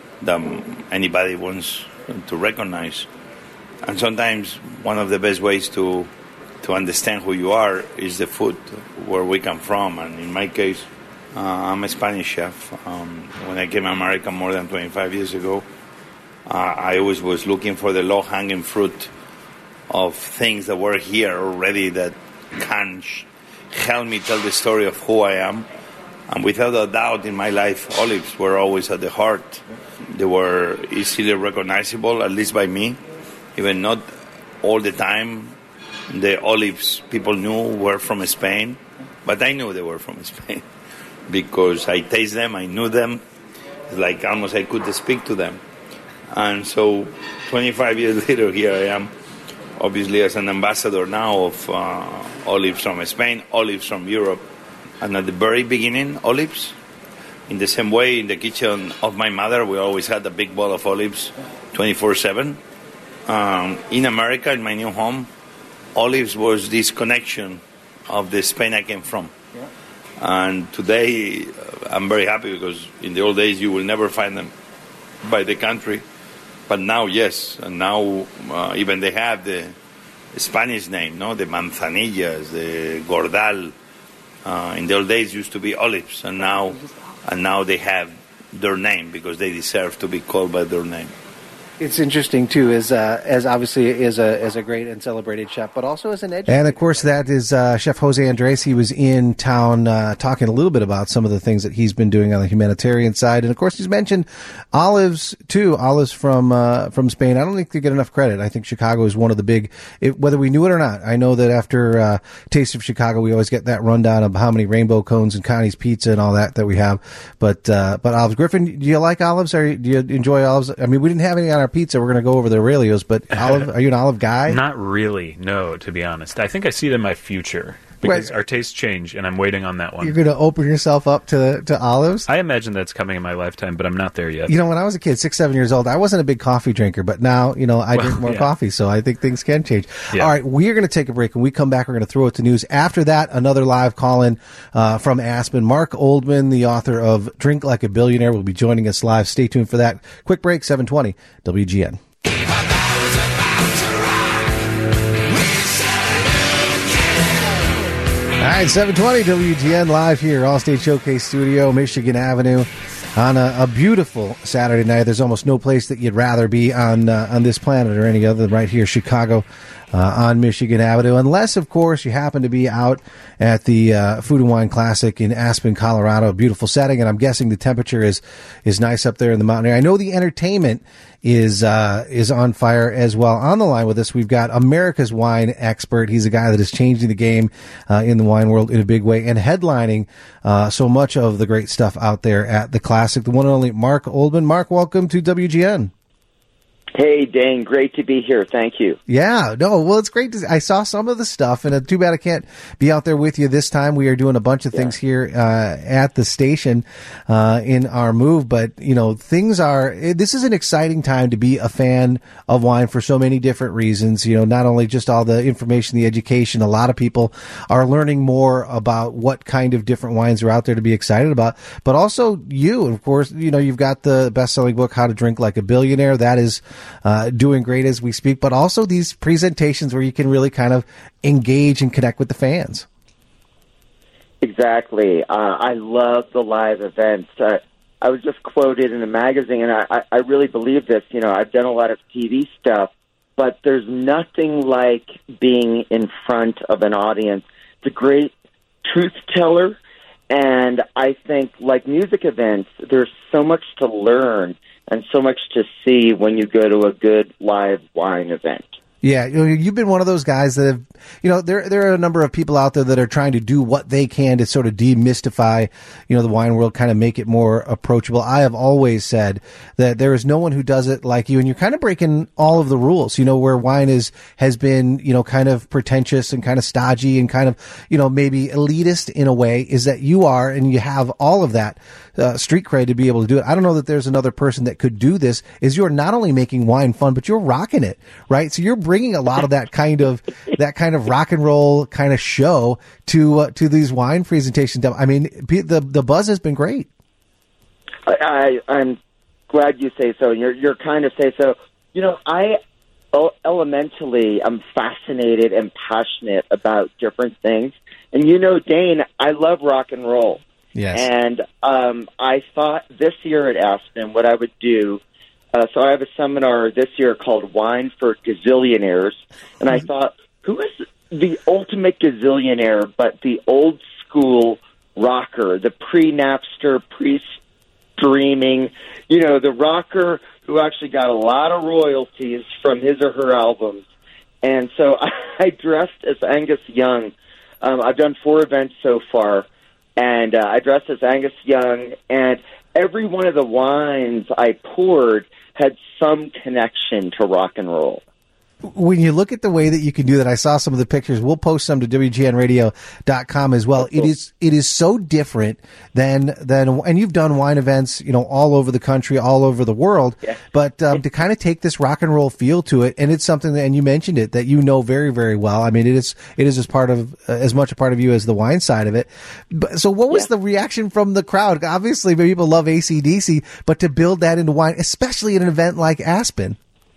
than anybody wants to recognize. And sometimes one of the best ways to to understand who you are is the food, where we come from. And in my case, uh, I'm a Spanish chef. Um, when I came to America more than twenty-five years ago, uh, I always was looking for the low-hanging fruit of things that were here already that can sh- help me tell the story of who I am. And without a doubt, in my life, olives were always at the heart. They were easily recognizable, at least by me, even not all the time. The olives people knew were from Spain, but I knew they were from Spain because I taste them, I knew them. It's like almost I could speak to them. And so twenty-five years later, here I am, obviously as an ambassador now of uh, olives from Spain, olives from Europe. And at the very beginning, olives. In the same way, in the kitchen of my mother, we always had a big bowl of olives twenty-four seven. Um, in America, in my new home, olives was this connection of the Spain I came from. Yeah. And today, uh, I'm very happy because in the old days, you will never find them by the country. But now, yes, and now uh, even they have the Spanish name, no, the manzanillas, the gordal. Uh, in the old days, used to be olives, and now, and now they have their name because they deserve to be called by their name. It's interesting too, as uh, as obviously as a as a great and celebrated chef, but also as an educator. And of course, that is uh, Chef Jose Andres. He was in town uh, talking a little bit about some of the things that he's been doing on the humanitarian side, and of course, he's mentioned olives too. Olives from uh, from Spain. I don't think they get enough credit. I think Chicago is one of the big, it, whether we knew it or not. I know that after uh, Taste of Chicago, we always get that rundown of how many rainbow cones and Connie's Pizza and all that that we have. But uh, but olives, Griffin, do you like olives? Or do you enjoy olives? I mean, we didn't have any on our pizza. We're going to go over the Aurelios, but olive, are you an olive guy? Not really, no, to be honest. I think I see it in my future because Wait. our tastes change, and I'm waiting on that one. You're going to open yourself up to to olives? I imagine that's coming in my lifetime, but I'm not there yet. You know, when I was a kid, six, seven years old, I wasn't a big coffee drinker, but now, you know, I Well, drink more yeah. coffee, so I think things can change. Yeah. All right, we're going to take a break. When we come back, we're going to throw it to news. After that, another live call-in uh, from Aspen. Mark Oldman, the author of Drink Like a Billionaire, will be joining us live. Stay tuned for that. Quick break, seven twenty W G N. All right, seven twenty W G N live here, Allstate Showcase Studio, Michigan Avenue, on a, a beautiful Saturday night. There's almost no place that you'd rather be on uh, on this planet or any other than right here, Chicago. uh, on Michigan Avenue, unless, of course, you happen to be out at the uh, Food and Wine Classic in Aspen, Colorado. A beautiful setting, and I'm guessing the temperature is is nice up there in the mountain area. I know the entertainment is uh, is on fire as well. On the line with us, we've got America's wine expert. He's a guy that is changing the game uh, in the wine world in a big way and headlining uh, so much of the great stuff out there at the Classic. The one and only Mark Oldman. Mark, welcome to W G N. Hey, Dane, great to be here. Thank you. Yeah, no, well, it's great to. I saw some of the stuff, and uh, too bad I can't be out there with you this time. We are doing a bunch of things yeah. here uh, at the station uh, in our move, but you know, things are. This is an exciting time to be a fan of wine for so many different reasons. You know, not only just all the information, the education. A lot of people are learning more about what kind of different wines are out there to be excited about, but also you, of course. You know, you've got the best-selling book, How to Drink Like a Billionaire. That is. Uh, doing great as we speak, but also these presentations where you can really kind of engage and connect with the fans. Exactly. Uh, I love the live events. Uh, I was just quoted in a magazine, and I, I really believe this. You know, I've done a lot of T V stuff, but there's nothing like being in front of an audience. It's a great truth teller, and I think, like music events, there's so much to learn and so much to see when you go to a good live wine event. Yeah, you know, you've been one of those guys that have, you know, there there are a number of people out there that are trying to do what they can to sort of demystify, you know, the wine world, kind of make it more approachable. I have always said that there is no one who does it like you, and you're kind of breaking all of the rules, you know, where wine is, has been, you know, kind of pretentious and kind of stodgy and kind of, you know, maybe elitist in a way, is that you are, and you have all of that uh, street cred to be able to do it. I don't know that there's another person that could do this, is you're not only making wine fun, but you're rocking it, right? So you're bringing a lot of that kind of that kind of rock and roll kind of show to uh, to these wine presentations. I mean, the the buzz has been great. I, I I'm glad you say so. You're you're kind of say so. You know, I elementally I'm fascinated and passionate about different things, and you know, Dane, I love rock and roll. Yes, and um, I thought this year at Aspen, what I would do. Uh, so I have a seminar this year called Wine for Gazillionaires, and I thought, who is the ultimate gazillionaire but the old school rocker, the pre-Napster, pre-streaming, you know, the rocker who actually got a lot of royalties from his or her albums. And so I dressed as Angus Young. Um, I've done four events so far, and uh, I dressed as Angus Young, and every one of the wines I poured had some connection to rock and roll. When you look at the way that you can do that, I saw some of the pictures. We'll post some to W G N radio dot com as well. It is it is so different than than and you've done wine events, you know, all over the country, all over the world. Yeah. But um, to kind of take this rock and roll feel to it, and it's something that, and you mentioned it, that you know very very well. I mean, it is it is as part of uh, as much a part of you as the wine side of it. But, so, what was yeah. the reaction from the crowd? Obviously, people love A C D C, but to build that into wine, especially at an event like Aspen.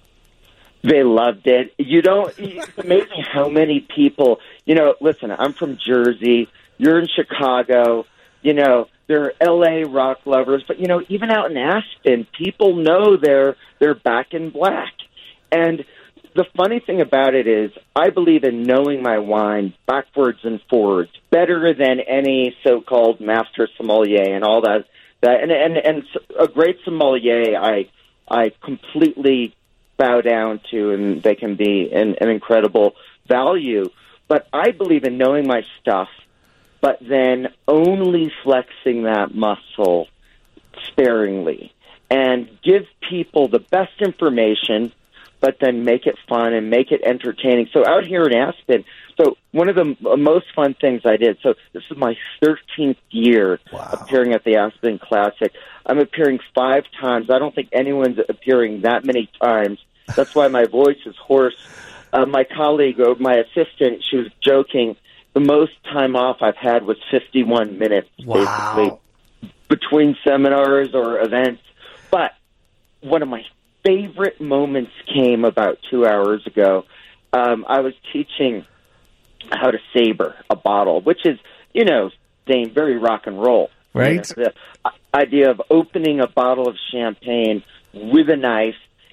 They loved it. You don't, it's amazing how many people, you know, listen, I'm from Jersey, you're in Chicago, you know, there are L A rock lovers, but, you know, even out in Aspen, people know they're, they're back in black. And the funny thing about it is, I believe in knowing my wine backwards and forwards better than any so-called master sommelier and all that. That and and and a great sommelier, I I completely bow down to, and they can be an, an incredible value. But I believe in knowing my stuff, but then only flexing that muscle sparingly and give people the best information, but then make it fun and make it entertaining. So out here in Aspen, so one of the most fun things I did, so this is my thirteenth year wow. appearing at the Aspen Classic. I'm appearing five times. I don't think anyone's appearing that many times. That's why my voice is hoarse. Uh, my colleague or my assistant, she was joking, the most time off I've had was fifty-one minutes, wow. basically, between seminars or events. But one of my favorite moments came about two hours ago. Um, I was teaching how to saber a bottle, which is, you know, Dane, very rock and roll. Right. You know, the idea of opening a bottle of champagne with a knife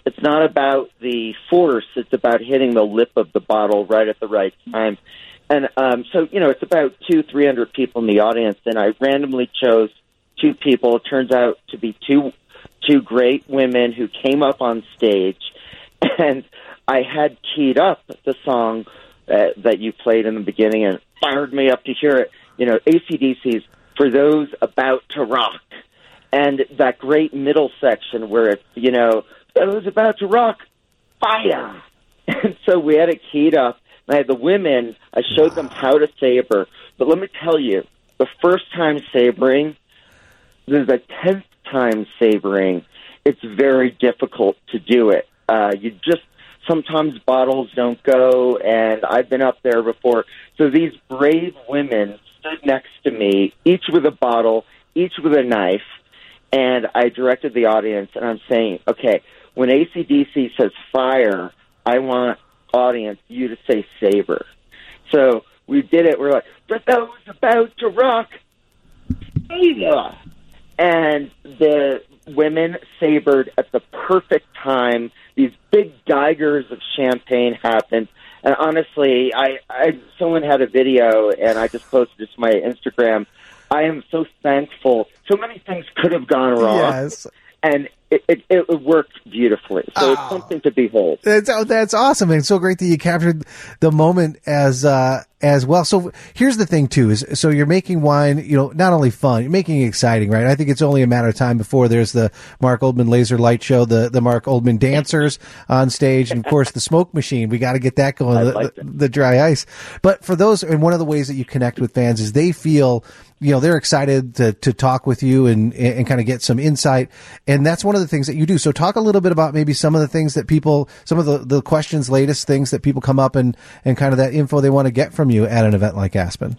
It's not about the force. It's about hitting the lip of the bottle right at the right time. And um, so, you know, it's about two, three hundred people in the audience, and I randomly chose two people. It turns out to be two two great women who came up on stage, and I had keyed up the song uh, that you played in the beginning, and fired me up to hear it. You know, A C D C's For Those About to Rock, and that great middle section where it's, you know, those about to rock, fire. And so we had it keyed up. And I had the women, I showed wow. them how to saber. But let me tell you, the first time sabering, there's a tenth time sabering. It's very difficult to do it. Uh, you just, sometimes bottles don't go, and I've been up there before. So these brave women stood next to me, each with a bottle, each with a knife, and I directed the audience, and I'm saying, okay, when A C D C says fire, I want, audience, you to say saber. So we did it. We're like, for those about to rock, saber. And the women sabered at the perfect time. These big geigers of champagne happened. And honestly, I, I someone had a video, and I just posted it to my Instagram. I am so thankful. So many things could have gone wrong. Yes. And it, it, it worked beautifully. So oh, it's something to behold. That's, that's awesome. And it's so great that you captured the moment as uh, as well. So here's the thing, too, is so you're making wine, you know, not only fun, you're making it exciting, right? I think it's only a matter of time before there's the Mark Oldman Laser Light Show, the, the Mark Oldman Dancers on stage, and, of course, the smoke machine. We got to get that going, the, like the, the dry ice. But for those, and one of the ways that you connect with fans is they feel, you know, they're excited to, to talk with you and, and kind of get some insight. And that's one of the things that you do. So talk a little bit about maybe some of the things that people, some of the, the questions, latest things that people come up and, and kind of that info they want to get from you at an event like Aspen.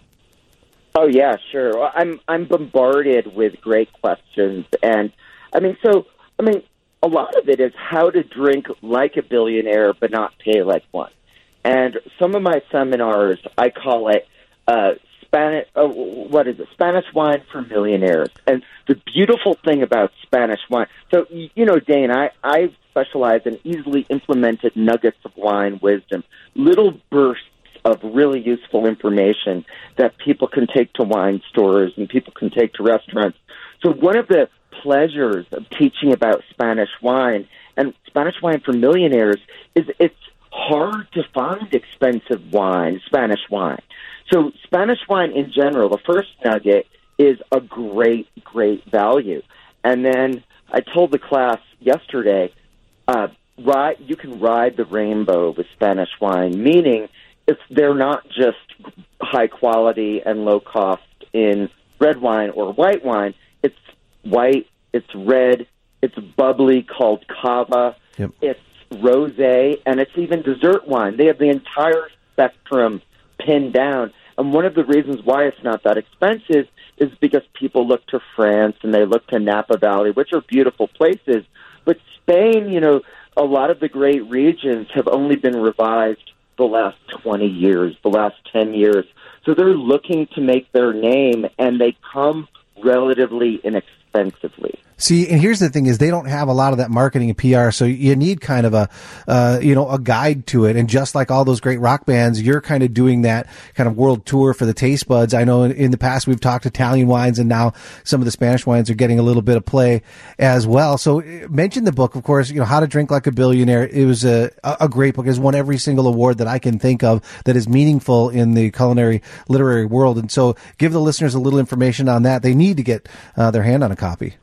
Oh, yeah, sure. Well, I'm, I'm bombarded with great questions. And I mean, so, I mean, a lot of it is how to drink like a billionaire, but not pay like one. And some of my seminars, I call it, uh, Spanish, uh, what is it? Spanish wine for millionaires. And the beautiful thing about Spanish wine, so, you know, Dane, I, I specialize in easily implemented nuggets of wine wisdom, little bursts of really useful information that people can take to wine stores and people can take to restaurants. So one of the pleasures of teaching about Spanish wine and Spanish wine for millionaires is it's hard to find expensive wine, Spanish wine. So Spanish wine in general, the first nugget is a great, great value. And then I told the class yesterday, uh, ride, you can ride the rainbow with Spanish wine, meaning if they're not just high quality and low cost in red wine or white wine, it's white, it's red, it's bubbly called cava, yep. It's rosé, and it's even dessert wine. They have the entire spectrum pinned down. And one of the reasons why it's not that expensive is because people look to France and they look to Napa Valley, which are beautiful places. But Spain, you know, a lot of the great regions have only been revived the last twenty years, the last ten years. So they're looking to make their name, and they come relatively inexpensively. See, and here's the thing is they don't have a lot of that marketing and P R, so you need kind of a, uh, you know, a guide to it. And just like all those great rock bands, you're kind of doing that kind of world tour for the taste buds. I know in, in the past we've talked Italian wines, and now some of the Spanish wines are getting a little bit of play as well. So mention the book, of course, you know, How to Drink Like a Billionaire. It was a, a great book. It's won every single award that I can think of that is meaningful in the culinary literary world. And so give the listeners a little information on that. They need to get uh, their hand on a copy.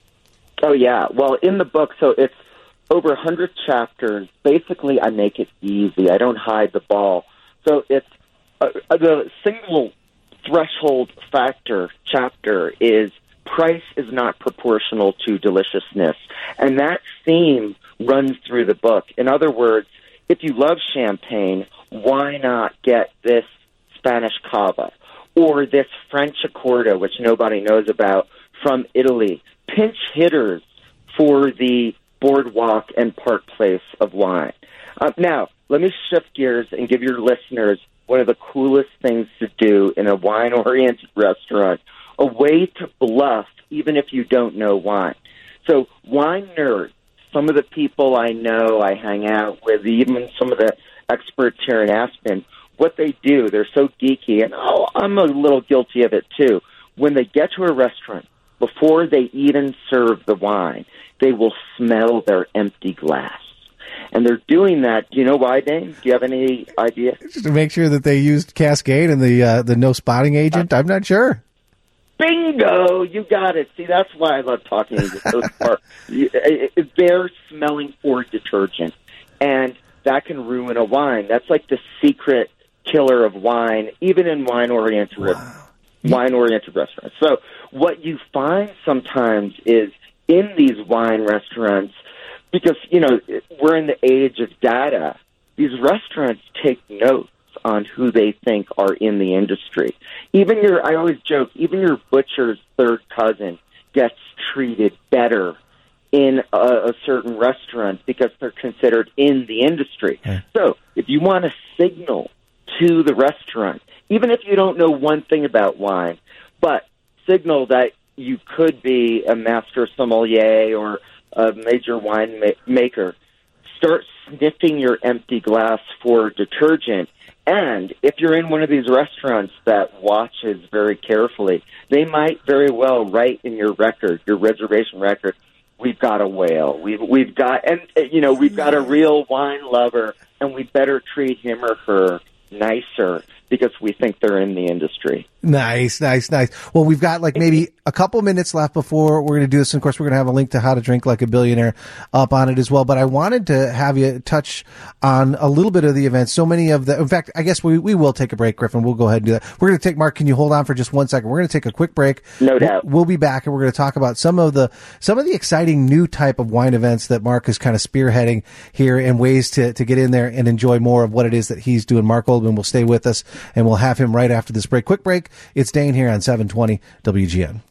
Oh, yeah. Well, in the book, so it's over one hundred chapters. Basically, I make it easy. I don't hide the ball. So it's uh, the single threshold factor chapter is price is not proportional to deliciousness. And that theme runs through the book. In other words, if you love champagne, why not get this Spanish cava or this French Accordo, which nobody knows about, from Italy? Pinch hitters for the boardwalk and park place of wine. Uh, now, let me shift gears and give your listeners one of the coolest things to do in a wine-oriented restaurant, a way to bluff even if you don't know wine. So wine nerds some of the people I know, I hang out with, even some of the experts here in Aspen, what they do, they're so geeky, and oh, I'm a little guilty of it too. When they get to a restaurant, before they even serve the wine, they will smell their empty glass. And they're doing that. Do you know why, Dane? Do you have any idea? Just to make sure that they used Cascade and the uh, the no spotting agent? I'm not sure. Bingo! You got it. See, that's why I love talking to you. Those are, they're smelling for detergent. And that can ruin a wine. That's like the secret killer of wine, even in wine-oriented wow. wine-oriented restaurants. So what you find sometimes is in these wine restaurants, because, you know, we're in the age of data, these restaurants take notes on who they think are in the industry. Even your, I always joke, even your butcher's third cousin gets treated better in a, a certain restaurant because they're considered in the industry. Okay. So if you want to signal to the restaurant, even if you don't know one thing about wine, but signal that you could be a master sommelier or a major wine ma- maker, start sniffing your empty glass for detergent. And if you're in one of these restaurants that watches very carefully, they might very well write in your record, your reservation record, we've got a whale. We've we've got, and you know, we've got a real wine lover, and we better treat him or her nicer because we think they're in the industry. Nice, nice, nice. Well, we've got like maybe a couple minutes left before we're going to do this. And of course, we're going to have a link to How to Drink Like a Billionaire up on it as well. But I wanted to have you touch on a little bit of the event. So many of the, in fact, I guess we, we will take a break, Griffin. We'll go ahead and do that. We're going to take, Mark, can you hold on for just one second? We're going to take a quick break. No doubt. We'll, we'll be back and we're going to talk about some of the, some of the exciting new type of wine events that Mark is kind of spearheading here and ways to, to get in there and enjoy more of what it is that he's doing. Mark Oldman will stay with us and we'll have him right after this break. Quick break. It's Dane here on seven twenty W G N.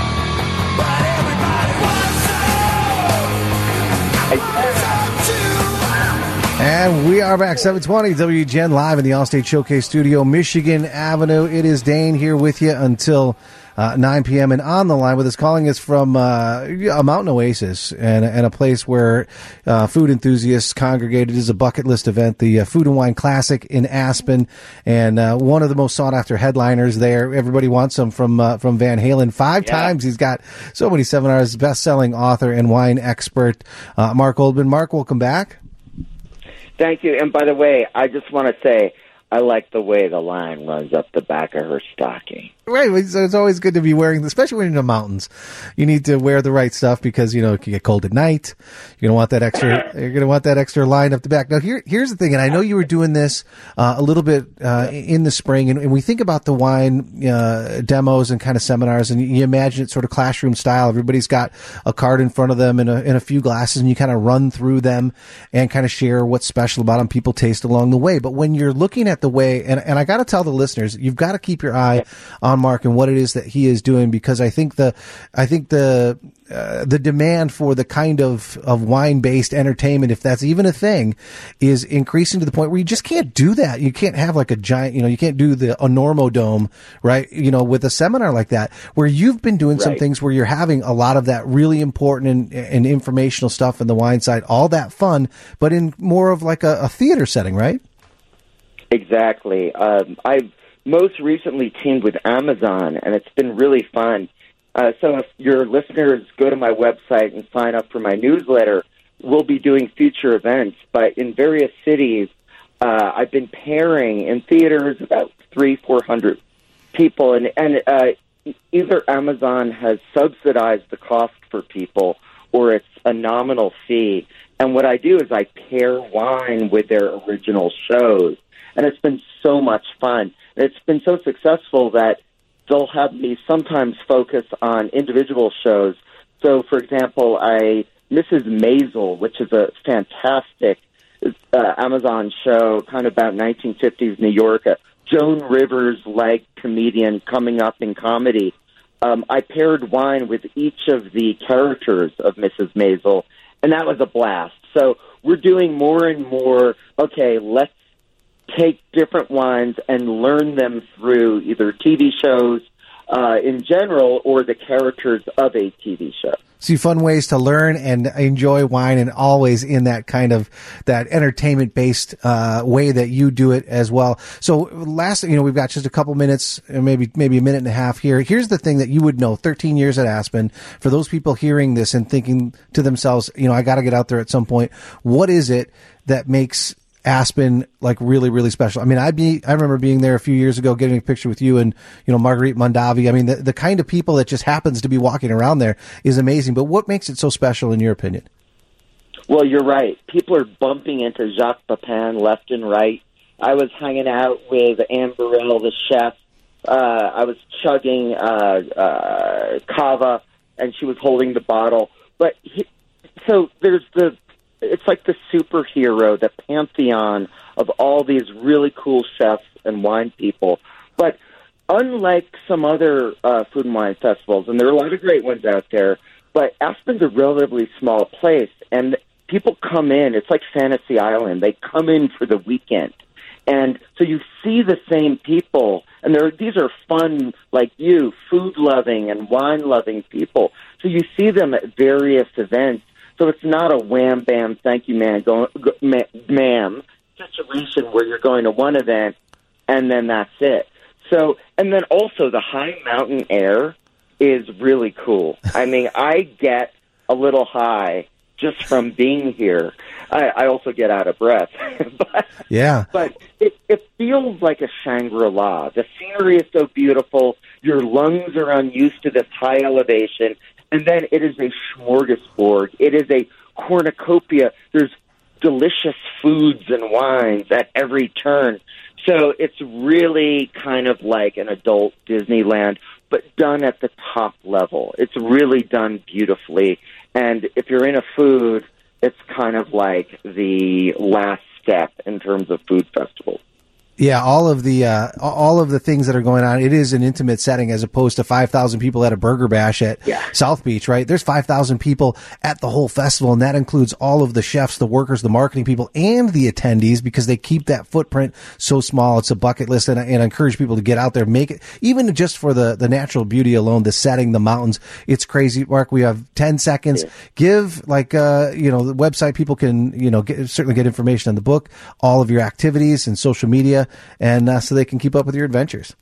And we are back, seven twenty W G N, live in the Allstate Showcase Studio, Michigan Avenue. It is Dane here with you until uh, nine p.m. And on the line with us, calling us from uh, a mountain oasis and, and a place where uh, food enthusiasts congregate. It is a bucket list event, the uh, Food and Wine Classic in Aspen, and uh, one of the most sought-after headliners there. Everybody wants him from uh, from Van Halen. Five yeah. times he's got so many seminars, best-selling author and wine expert, uh, Mark Oldman. Mark, welcome back. Thank you. And by the way, I just want to say I like the way the line runs up the back of her stocking. Right. So it's always good to be wearing, especially when you're in the mountains. You need to wear the right stuff because, you know, it can get cold at night. You're going to want that extra, you're going to want that extra line up the back. Now, here, here's the thing. And I know you were doing this uh, a little bit uh, in the spring. And, and we think about the wine uh, demos and kind of seminars, and you imagine it sort of classroom style. Everybody's got a card in front of them and a, and a few glasses, and you kind of run through them and kind of share what's special about them. People taste along the way. But when you're looking at the way, and, and I got to tell the listeners, you've got to keep your eye on Mark and what it is that he is doing, because I think the, I think the, uh, the demand for the kind of, of wine-based entertainment, if that's even a thing, is increasing to the point where you just can't do that. You can't have like a giant, you know, you can't do the Enormo Dome, right? You know, with a seminar like that, where you've been doing right. some things where you're having a lot of that really important and, and informational stuff in the wine side, all that fun, but in more of like a, a theater setting, right? Exactly. Um, I've most recently teamed with Amazon, and it's been really fun. Uh, so if your listeners go to my website and sign up for my newsletter, we'll be doing future events. But in various cities, uh, I've been pairing in theaters about three, four hundred people, and and uh, either Amazon has subsidized the cost for people, or it's a nominal fee. And what I do is I pair wine with their original shows. And it's been so much fun. It's been so successful that they'll have me sometimes focus on individual shows. So, for example, I Missus Maisel, which is a fantastic uh, Amazon show, kind of about nineteen fifties New York, a Joan Rivers-like comedian coming up in comedy. Um, I paired wine with each of the characters of Missus Maisel, and that was a blast. So we're doing more and more, okay, let's take different wines and learn them through either T V shows uh, in general or the characters of a T V show. see fun ways to learn and enjoy wine, and always in that kind of that entertainment based uh, way that you do it as well. So last, you know, we've got just a couple minutes, maybe maybe a minute and a half here. Here's the thing that you would know: thirteen years at Aspen. For those people hearing this and thinking to themselves, you know, I got to get out there at some point. What is it that makes Aspen like really, really special? I mean, I be I remember being there a few years ago, getting a picture with you and, you know, Marguerite Mondavi. I mean, the, the kind of people that just happens to be walking around there is amazing. But what makes it so special, in your opinion? Well, you're right. People are bumping into Jacques Pepin left and right. I was hanging out with Anne Burrell, the chef. Uh, I was chugging uh, uh, cava, and she was holding the bottle. But he, so there's the. It's like the superhero, the pantheon of all these really cool chefs and wine people. But unlike some other uh, food and wine festivals, and there are a lot of great ones out there, but Aspen's a relatively small place, and people come in. It's like Fantasy Island. They come in for the weekend. And so you see the same people, and there, these are fun, like you, food-loving and wine-loving people. So you see them at various events. So it's not a wham, bam, thank you, man, go, go, ma- ma'am situation where you're going to one event and then that's it. So, and then also the high mountain air is really cool. I mean, I get a little high just from being here. I, I also get out of breath. but, yeah. But it, it feels like a Shangri-La. The scenery is so beautiful. Your lungs are unused to this high elevation. And then it is a smorgasbord. It is a cornucopia. There's delicious foods and wines at every turn. So it's really kind of like an adult Disneyland, but done at the top level. It's really done beautifully. And if you're in a food, it's kind of like the last step in terms of food festivals. Yeah, all of the uh, all of the things that are going on. It is an intimate setting as opposed to five thousand people at a burger bash at yeah. South Beach, right? There's five thousand people at the whole festival, and that includes all of the chefs, the workers, the marketing people, and the attendees, because they keep that footprint so small. It's a bucket list, and, and I encourage people to get out there, make it, even just for the, the natural beauty alone, the setting, the mountains. It's crazy. Mark, we have ten seconds. Yeah. Give, like, uh, you know, the website, people can, you know, get, certainly get information on the book, all of your activities and social media, and uh, so they can keep up with your adventures.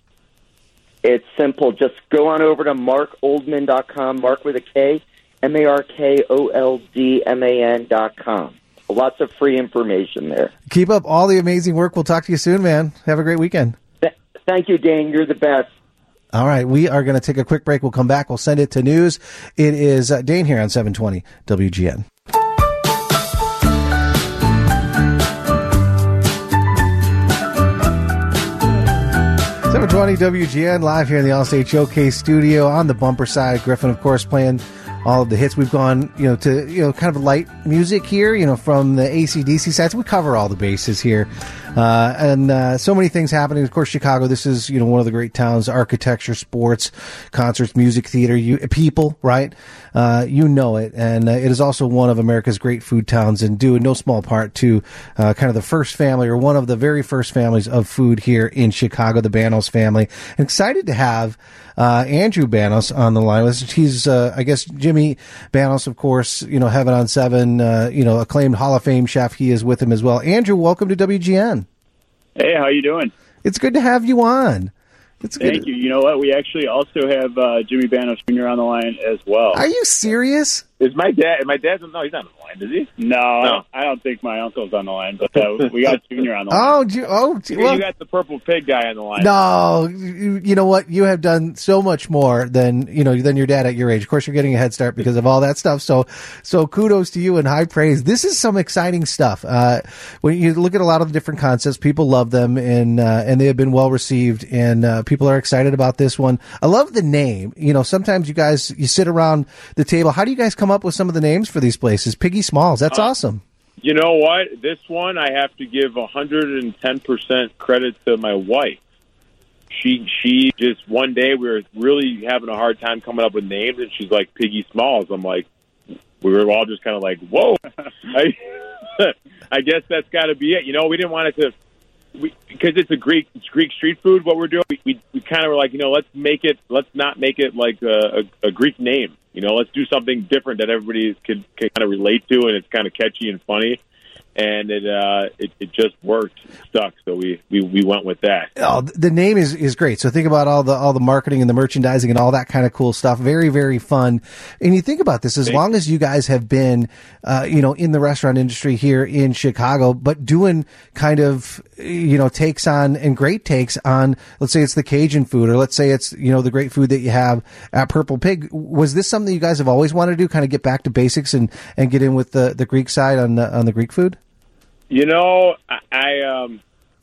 It's simple. Just go on over to mark oldman dot com, Mark with a K, M A R K O L D M A N dot com. Lots of free information there. Keep up all the amazing work. We'll talk to you soon, man. Have a great weekend. Th- thank you, Dane. You're the best. All right, we are going to take a quick break. We'll come back. We'll send it to news. It is uh, Dane here on seven twenty W G N. seven twenty W G N, live here in the Allstate Showcase studio on the bumper side. Griffin, of course, playing all of the hits. We've gone, you know, to, you know, kind of light music here, you know, from the A C D C sides. We cover all the bases here. Uh, and uh, so many things happening. Of course, Chicago, this is, you know, one of the great towns, architecture, sports, concerts, music, theater, you, people, right? Uh, you know it. And uh, it is also one of America's great food towns, and due in no small part to uh, kind of the first family, or one of the very first families of food here in Chicago, the Banos family. And excited to have uh, Andrew Banos on the line with us. He's, uh, I guess, Jimmy Banos, of course, you know, Heaven on Seven, uh, you know, acclaimed Hall of Fame chef. He is with him as well. Andrew, welcome to W G N. Hey, how you doing? It's good to have you on. It's good. Thank you. You know what? We actually also have uh, Jimmy Banos Junior on the line as well. Are you serious? Is my dad? My dad's no, he's not on the line, is he? No, no. I don't think my uncle's on the line, but uh, we got Junior on the line. Oh, you, oh, well, you got the Purple Pig guy on the line. No, you, you know what? You have done so much more than you know than your dad at your age. Of course, you're getting a head start because of all that stuff. So, so kudos to you and high praise. This is some exciting stuff. Uh, when you look at a lot of the different concepts, people love them, and uh, and they have been well received, and uh, people are excited about this one. I love the name. You know, sometimes you guys you sit around the table. How do you guys come up with some of the names for these places? Piggy Smalls. That's uh, awesome. You know what? This one I have to give one hundred ten percent credit to my wife. She she just one day we were really having a hard time coming up with names, and she's like, Piggy Smalls. I'm like, we were all just kind of like, whoa. I, I guess that's got to be it. You know, we didn't want it to because it's a Greek it's Greek street food. What we're doing, we we, we kind of were like, you know, let's make it. Let's not make it like a, a, a Greek name. You know, let's do something different that everybody can, can kind of relate to, and it's kind of catchy and funny. And it, uh, it it just worked, stuck. So we, we, we went with that. Oh, the name is, is great. So think about all the all the marketing and the merchandising and all that kind of cool stuff. Very, very fun. And you think about this, as long as you guys have been, uh, you know, in the restaurant industry here in Chicago, but doing kind of, you know, takes on and great takes on, let's say it's the Cajun food, or let's say it's, you know, the great food that you have at Purple Pig. Was this something you guys have always wanted to do, kind of get back to basics and, and get in with the, the Greek side on the, on the Greek food? You know, I, I um,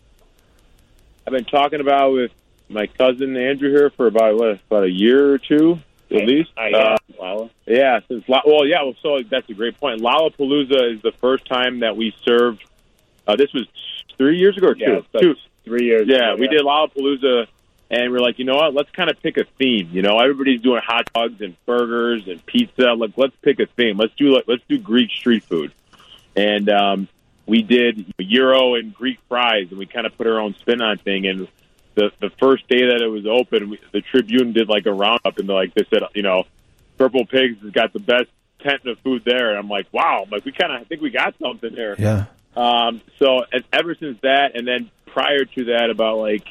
I've been talking about with my cousin Andrew here for about what, about a year or two at least. I, I, uh, Lala. Yeah, since well, yeah. Well, so that's a great point. Lollapalooza is the first time that we served. Uh, this was three years ago or two. Yeah, like two. Three years. Yeah, ago, we yeah. did Lollapalooza, and we're like, you know what? Let's kind of pick a theme. You know, everybody's doing hot dogs and burgers and pizza. Like, let's pick a theme. Let's do like let's do Greek street food, and um, we did Euro and Greek fries, and we kind of put our own spin on thing. And the the first day that it was open, we, the Tribune did like a roundup, and they're like, they said, you know, Purple Pigs has got the best tent of food there. And I'm like, wow, I'm like we kind of I think we got something here. Yeah. Um, so and ever since that, and then prior to that, about like,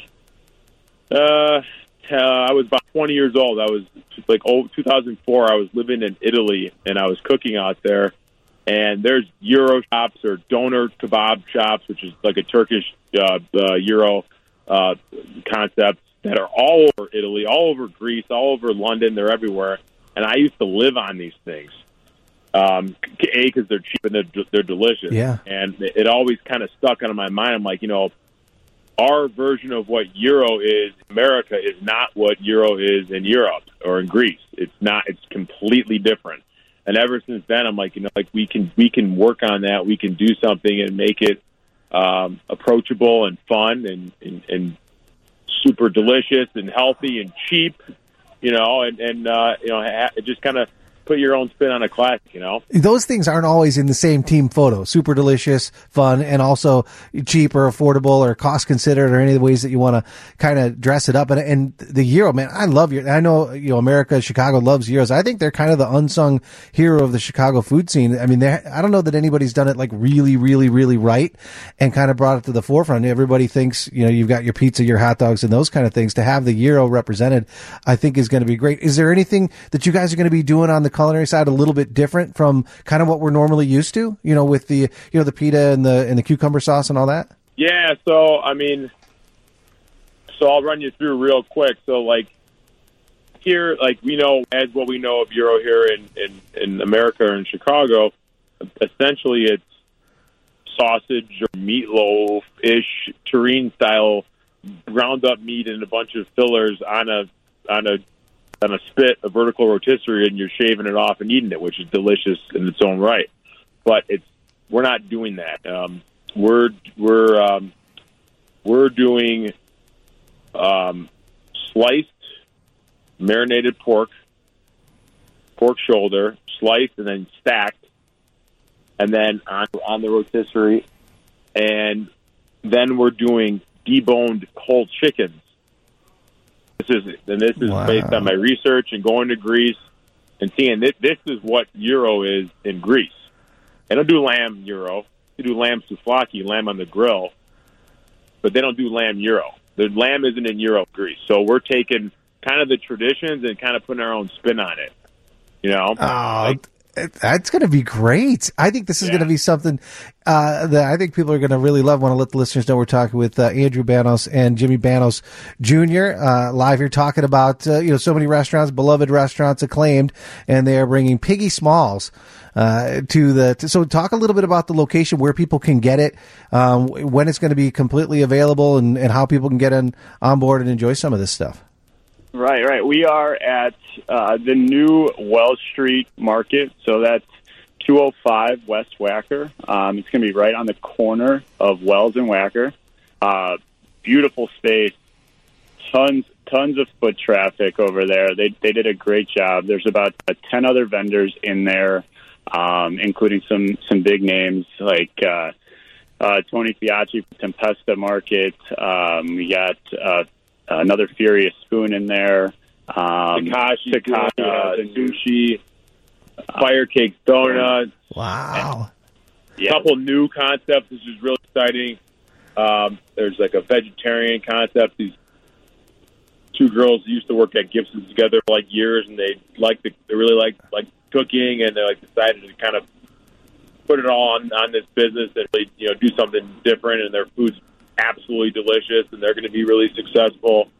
uh, uh, I was about twenty years old. I was like, oh, two thousand four. I was living in Italy, and I was cooking out there. And there's Euro shops or doner kebab shops, which is like a Turkish uh, uh, Euro uh, concept that are all over Italy, all over Greece, all over London. They're everywhere. And I used to live on these things. Um, A, because they're cheap and they're, they're delicious. Yeah. And it always kind of stuck out of my mind. I'm like, you know, our version of what Euro is in America is not what Euro is in Europe or in Greece. It's not. It's completely different. And ever since then, I'm like, you know, like we can we can work on that. We can do something and make it um, approachable and fun and, and, and super delicious and healthy and cheap, you know, and, and uh, you know, ha- just kind of put your own spin on a classic, you know. Those things aren't always in the same team photo. Super delicious, fun, and also cheap or affordable or cost considered, or any of the ways that you want to kind of dress it up. And, and the Euro, man, I love your. I know, you know, America, Chicago loves Euros. I think they're kind of the unsung hero of the Chicago food scene. I mean, I don't know that anybody's done it like really, really, really right and kind of brought it to the forefront. Everybody thinks, you know, you've got your pizza, your hot dogs, and those kind of things. To have the Euro represented, I think is going to be great. Is there anything that you guys are going to be doing on the culinary side a little bit different from kind of what we're normally used to, you know, with the, you know, the pita and the and the cucumber sauce and all that? Yeah, so I mean, so I'll run you through real quick. So like here, like we know as what we know of Euro here in in, in America or in Chicago, essentially it's sausage or meatloaf ish Turin style ground up meat and a bunch of fillers on a on a on a spit, a vertical rotisserie, and you're shaving it off and eating it, which is delicious in its own right. But it's we're not doing that. Um, we're we're um, we're doing um, sliced marinated pork, pork shoulder, sliced and then stacked, and then on on the rotisserie, and then we're doing deboned whole chickens. This is and this is Wow. based on my research and going to Greece and seeing this. This is what Euro is in Greece. They don't do lamb Euro. They do lamb souvlaki, lamb on the grill, but they don't do lamb Euro. The lamb isn't in Euro Greece. So we're taking kind of the traditions and kind of putting our own spin on it. You know, Oh, like, that's going to be great. I think this is Yeah. going to be something uh, that I think people are going to really love. Want to let the listeners know we're talking with uh, Andrew Banos and Jimmy Banos Junior Uh, live here talking about uh, you know so many restaurants, beloved restaurants, acclaimed, and they are bringing Piggy Smalls uh, to the. To, so talk a little bit about the location, where people can get it, um, when it's going to be completely available, and, and how people can get in, on board and enjoy some of this stuff. Right, right. We are at uh, the new Wells Street Market, so that's two oh five West Wacker. Um, it's going to be right on the corner of Wells and Wacker. Uh, beautiful space, tons, tons of foot traffic over there. They they did a great job. There's about uh, ten other vendors in there, um, including some some big names like uh, uh, Tony Fiacci from Tempesta Market. Um, we got uh, another Furious Spoon in there. Um, Takashi, Takashi uh, has a new- sushi, Fire Cake Donuts. Wow. A couple new concepts, which is really exciting. Um, there's like a vegetarian concept. These two girls used to work at Gibson's together for like years, and they like the, they really like like cooking, and they like decided to kind of put it all on, on this business and really, you know, do something different. And their food's absolutely delicious, and they're going to be really successful.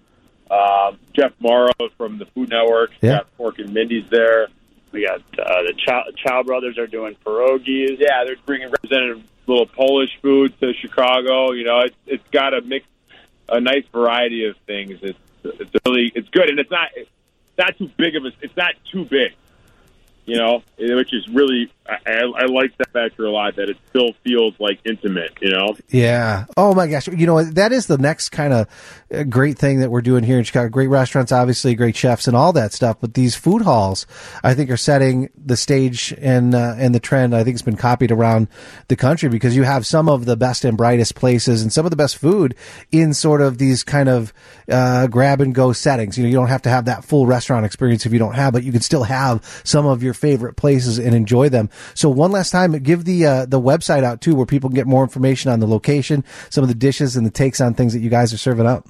Um, Jeff Morrow from the Food Network, Yeah. got Pork and Mindy's there. We got uh, the Chow, Chow Brothers are doing pierogies. Yeah, they're bringing representative little Polish food to Chicago. You know, it's it's got a mix, a nice variety of things. It's it's really it's good, and it's not it's not too big of a it's not too big. You know, which is really I, I, I like that factor a lot. That it still feels like intimate. You know. Yeah. Oh my gosh. You know, that is the next kind of uh, great thing that we're doing here in Chicago. Great restaurants, obviously, great chefs and all that stuff. But these food halls, I think, are setting the stage and, uh, and the trend. I think it's been copied around the country because you have some of the best and brightest places and some of the best food in sort of these kind of, uh, grab and go settings. You know, you don't have to have that full restaurant experience if you don't have, but you can still have some of your favorite places and enjoy them. So one last time, give the uh, the website out too, where people can get more information on the location, some of the dishes, and the takes on things that you guys are serving up.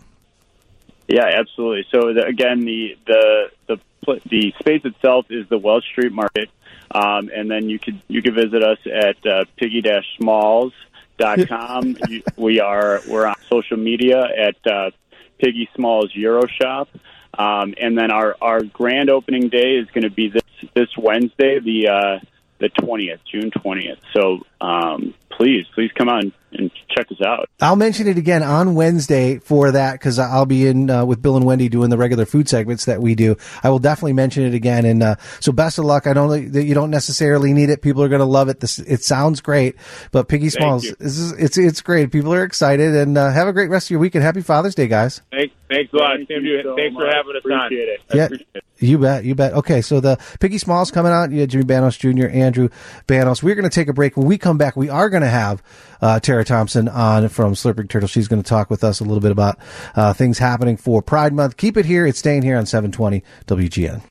Yeah, absolutely. So the, again, the the the pl- the space itself is the Wells Street Market, um, and then you could you could visit us at uh, piggy dash smalls dot com. you, we are we're on social media at uh, Piggy Smalls Euroshop, um, and then our our grand opening day is going to be this this Wednesday, the uh, the twentieth, June twentieth. So um, please, please come on and check us out. I'll mention it again on Wednesday for that because I'll be in uh, with Bill and Wendy doing the regular food segments that we do. I will definitely mention it again. And uh, so best of luck. I don't that you don't necessarily need it. People are going to love it. This it sounds great. But Piggy Smalls, this is, it's it's great. People are excited. And uh, have a great rest of your week and happy Father's Day, guys. Thanks, thanks a lot. Thank Sam, you you- so thanks for much. having us on. Appreciate it. I Yeah. appreciate it. You bet, you bet. Okay, so the Piggy Smalls coming out. You had Jimmy Banos Junior, Andrew Banos. We're going to take a break. When we come back, we are going to have uh, Tara Thompson on from Slurping Turtle. She's going to talk with us a little bit about uh, things happening for Pride Month. Keep it here. It's staying here on seven twenty W G N.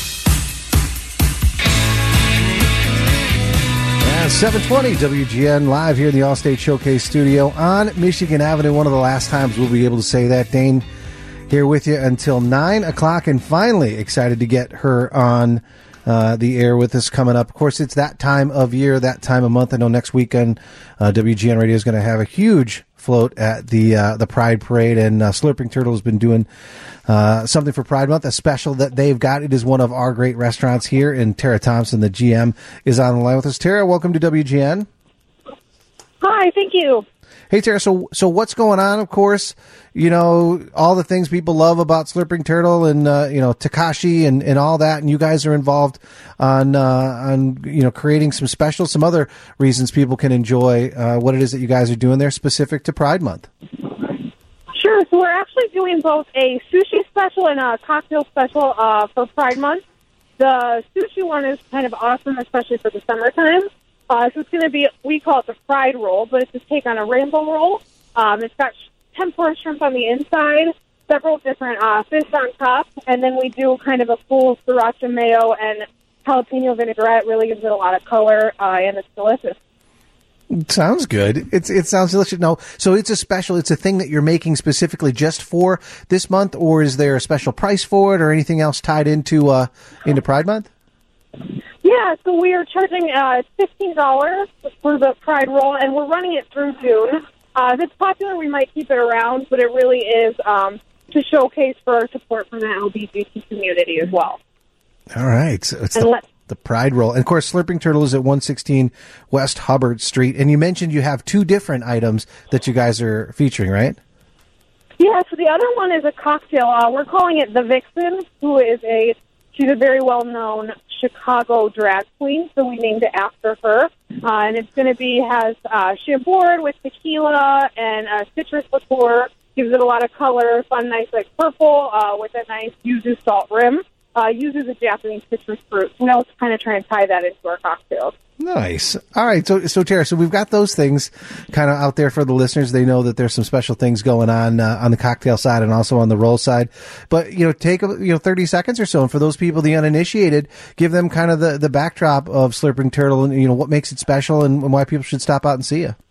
And seven twenty W G N live here in the Allstate Showcase studio on Michigan Avenue. One of the last times we'll be able to say that. Dane here with you until nine o'clock, and finally excited to get her on uh, the air with us coming up. Of course, it's that time of year, that time of month. I know next weekend uh, W G N Radio is going to have a huge float at the uh, the Pride Parade, and uh, Slurping Turtle has been doing uh, something for Pride Month, a special that they've got. It is one of our great restaurants here, and Tara Thompson, the G M, is on the line with us. Tara, welcome to W G N. Hi, thank you. Hey, Tara, so so what's going on? Of course, you know, all the things people love about Slurping Turtle and, uh, you know, Takashi and, and all that, and you guys are involved on, uh, on you know, creating some specials, some other reasons people can enjoy uh, what it is that you guys are doing there specific to Pride Month. Sure, so we're actually doing both a sushi special and a cocktail special uh, for Pride Month. The sushi one is kind of awesome, especially for the summertime. Uh, so it's going to be, we call it the fried roll, but it's a take on a rainbow roll. Um, it's got tempura shrimp on the inside, several different uh, fish on top, and then we do kind of a full sriracha mayo and jalapeno vinaigrette. Really gives it a lot of color, uh, and it's delicious. Sounds good. It's it sounds delicious. No, so it's a special. It's a thing that you're making specifically just for this month, or is there a special price for it, or anything else tied into uh, into Pride Month? Yeah, so we are charging uh, fifteen dollars for the Pride Roll, and we're running it through June. Uh, if it's popular, we might keep it around, but it really is um, to showcase for our support from the L G B T community as well. All right. So it's And the, let- the Pride Roll. And, of course, Slurping Turtle is at one sixteen West Hubbard Street. And you mentioned you have two different items that you guys are featuring, right? Yeah, so the other one is a cocktail. Uh, we're calling it the Vixen, who is a, she's a very well-known Chicago drag queen, so we named it after her. Uh, and it's going to be, has uh, Chambord with tequila and uh, citrus liqueur. Gives it a lot of color, fun, nice like purple uh, with a nice yuzu salt rim. uh, uses a Japanese citrus fruit. You know, to kind of try and tie that into our cocktails. Nice. All right. So, so Tara, so we've got those things kind of out there for the listeners. They know that there's some special things going on uh, on the cocktail side and also on the roll side. But, you know, take, you know, thirty seconds or so. And for those people, the uninitiated, give them kind of the, the backdrop of Slurping Turtle and, you know, what makes it special and, and why people should stop out and see you.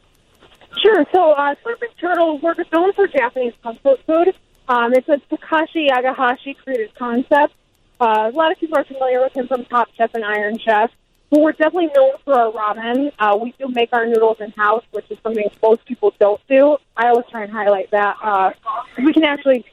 Sure. So, uh, Slurping Turtle, we're known for Japanese comfort food. Um, it's a Takashi Yagahashi created concept. Uh, a lot of people are familiar with him from Top Chef and Iron Chef. But we're definitely known for our ramen. Uh, we do make our noodles in-house, which is something most people don't do. I always try and highlight that. Uh, we can actually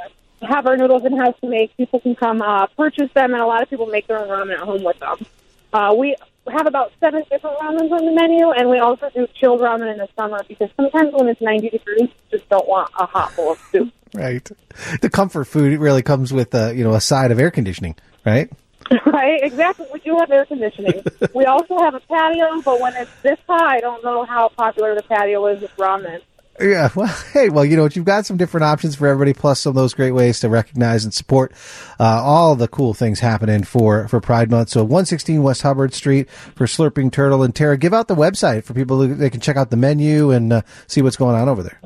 have our noodles in-house to make. People can come uh, purchase them, and a lot of people make their own ramen at home with them. Uh, we have about seven different ramens on the menu, and we also do chilled ramen in the summer because sometimes when it's ninety degrees, you just don't want a hot bowl of soup. Right. The comfort food really comes with, uh, you know, a side of air conditioning, right? Right, exactly. We do have air conditioning. We also have a patio, but when it's this hot, I don't know how popular the patio is with ramen. Yeah, well, hey, well, you know what? You've got some different options for everybody, plus some of those great ways to recognize and support uh, all the cool things happening for, for Pride Month. So one sixteen West Hubbard Street for Slurping Turtle. And Tara, give out the website for people who they can check out the menu and uh, see what's going on over there.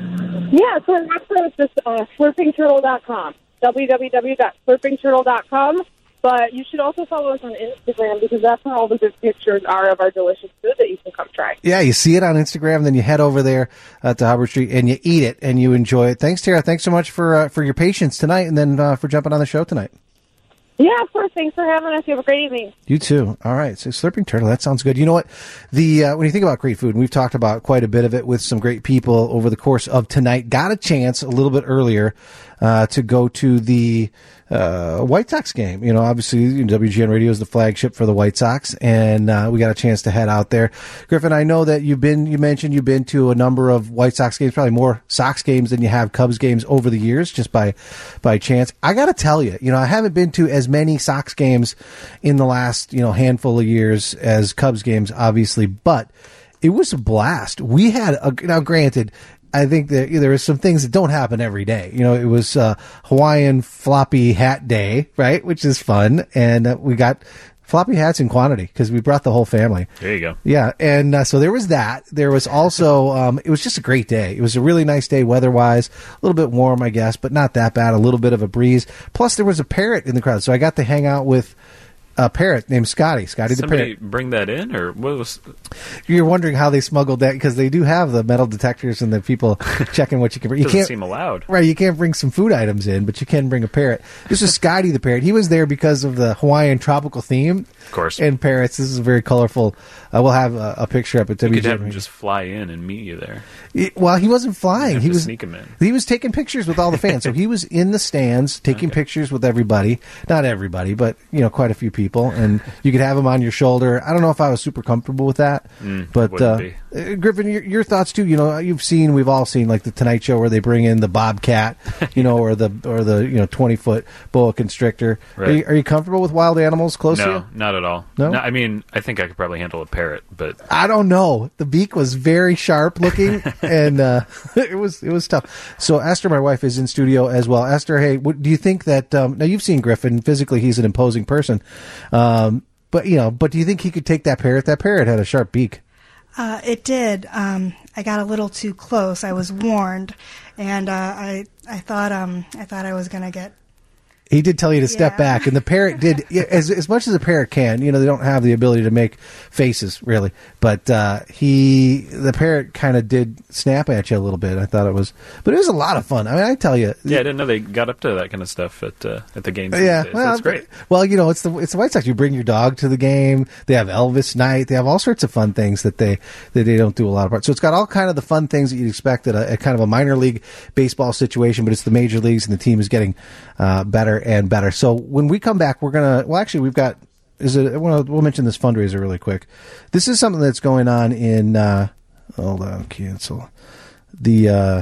Yeah, so our website is just uh, slurping turtle dot com, w w w dot slurping turtle dot com. But you should also follow us on Instagram because that's where all the good pictures are of our delicious food that you can come try. Yeah, you see it on Instagram, then you head over there uh, to Hubbard Street and you eat it and you enjoy it. Thanks, Tara. Thanks so much for uh, for your patience tonight and then uh, for jumping on the show tonight. Yeah, of course. Thanks for having us. You have a great evening. You too. All right. So Slurping Turtle, that sounds good. You know what? The uh, when you think about great food, and we've talked about quite a bit of it with some great people over the course of tonight, got a chance a little bit earlier uh, to go to the uh, White Sox game. You know, obviously you know, W G N Radio is the flagship for the White Sox, and uh, we got a chance to head out there. Griffin, I know that you've been, you mentioned you've been to a number of White Sox games, probably more Sox games than you have Cubs games over the years, just by by chance. I got to tell you, you know, I haven't been to as many Sox games in the last, you know, handful of years as Cubs games, obviously, but it was a blast. We had a, now granted, I think that there are some things that don't happen every day. You know, it was uh, Hawaiian floppy hat day, right? Which is fun. And uh, we got floppy hats in quantity because we brought the whole family. There you go. Yeah. And uh, so there was that. There was also, um, it was just a great day. It was a really nice day weather-wise. A little bit warm, I guess, but not that bad. A little bit of a breeze. Plus, there was a parrot in the crowd. So I got to hang out with a parrot named Scotty. Scotty the Somebody parrot. bring that in, or what was? You're wondering how they smuggled that because they do have the metal detectors and the people checking what you can bring. You Doesn't can't seem allowed, right? You can't bring some food items in, but you can bring a parrot. This is Scotty the parrot. He was there because of the Hawaiian tropical theme, of course. And parrots. This is very colorful. Uh, we'll have a, a picture up at W G N. You could have him just fly in and meet you there. It, well, he wasn't flying. He was sneak him in. He was taking pictures with all the fans. So he was in the stands taking okay. pictures with everybody. Not everybody, but you know, quite a few people. And you could have him on your shoulder. I don't know if I was super comfortable with that, mm, but uh, Griffin, your, your thoughts too. You know, you've seen, we've all seen like the Tonight Show where they bring in the bobcat, you know, or the or the you know twenty foot boa constrictor. Right. Are, you, are you comfortable with wild animals close no, to you? Not at all. No? no, I mean, I think I could probably handle a parrot, but I don't know. The beak was very sharp looking, and uh, it was it was tough. So Esther, my wife, is in studio as well. Esther, hey, what, do you think that um, now you've seen Griffin physically? He's an imposing person. Um, But, you know, but do you think he could take that parrot? That parrot had a sharp beak. Uh, it did. Um, I got a little too close. I was warned, and uh, I I thought um I thought I was gonna get. He did tell you to step yeah. back, and the parrot did as as much as a parrot can. You know, they don't have the ability to make faces really, but uh, he the parrot kind of did snap at you a little bit. I thought it was, but it was a lot of fun. I mean, I tell you, yeah, I didn't know they got up to that kind of stuff at uh, at the games. Yeah, these days. well, That's great. Well, you know, it's the it's the White Sox. You bring your dog to the game. They have Elvis night. They have all sorts of fun things that they that they don't do a lot of. So it's got all kind of the fun things that you'd expect at a, a kind of a minor league baseball situation, but it's the major leagues, and the team is getting uh, better and better. So when we come back, we're gonna. Well, actually, we've got. Is it? We'll, we'll mention this fundraiser really quick. This is something that's going on in. Uh, hold on, cancel. The uh,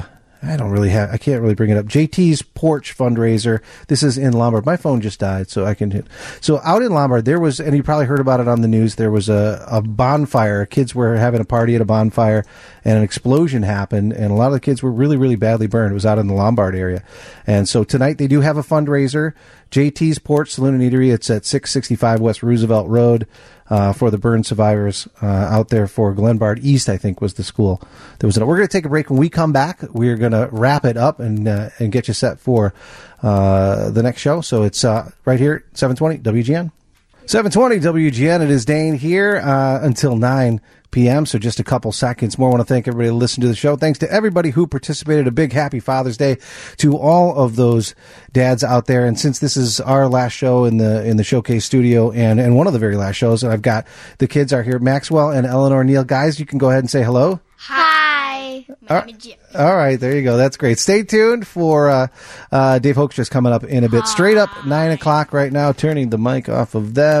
I don't really have, I can't really bring it up. J T's Porch fundraiser. This is in Lombard. My phone just died, so I can hit. So out in Lombard, there was, and you probably heard about it on the news, there was a, a bonfire. Kids were having a party at a bonfire, and an explosion happened, and a lot of the kids were really, really badly burned. It was out in the Lombard area. And so tonight they do have a fundraiser. J T's Porch Saloon and Eatery. It's at six sixty-five West Roosevelt Road. Uh, for the burn survivors uh, out there for Glenbard East, I think was the school. There was. A, we're going to take a break. When we come back, we're going to wrap it up and uh, and get you set for uh, the next show. So it's uh, right here, seven twenty W G N. seven twenty W G N. It is Dane here uh, until nine p.m. So just a couple seconds more. I want to thank everybody who listened to the show. Thanks to everybody who participated. A big happy Father's Day to all of those dads out there. And since this is our last show in the in the Showcase studio and, and one of the very last shows, and I've got the kids are here, Maxwell and Eleanor Neal. Guys, you can go ahead and say hello. Hi. All right, all right, there you go. That's great. Stay tuned for uh, uh, Dave Hoekstra coming up in a bit. Straight up nine o'clock right now. Turning the mic off of them.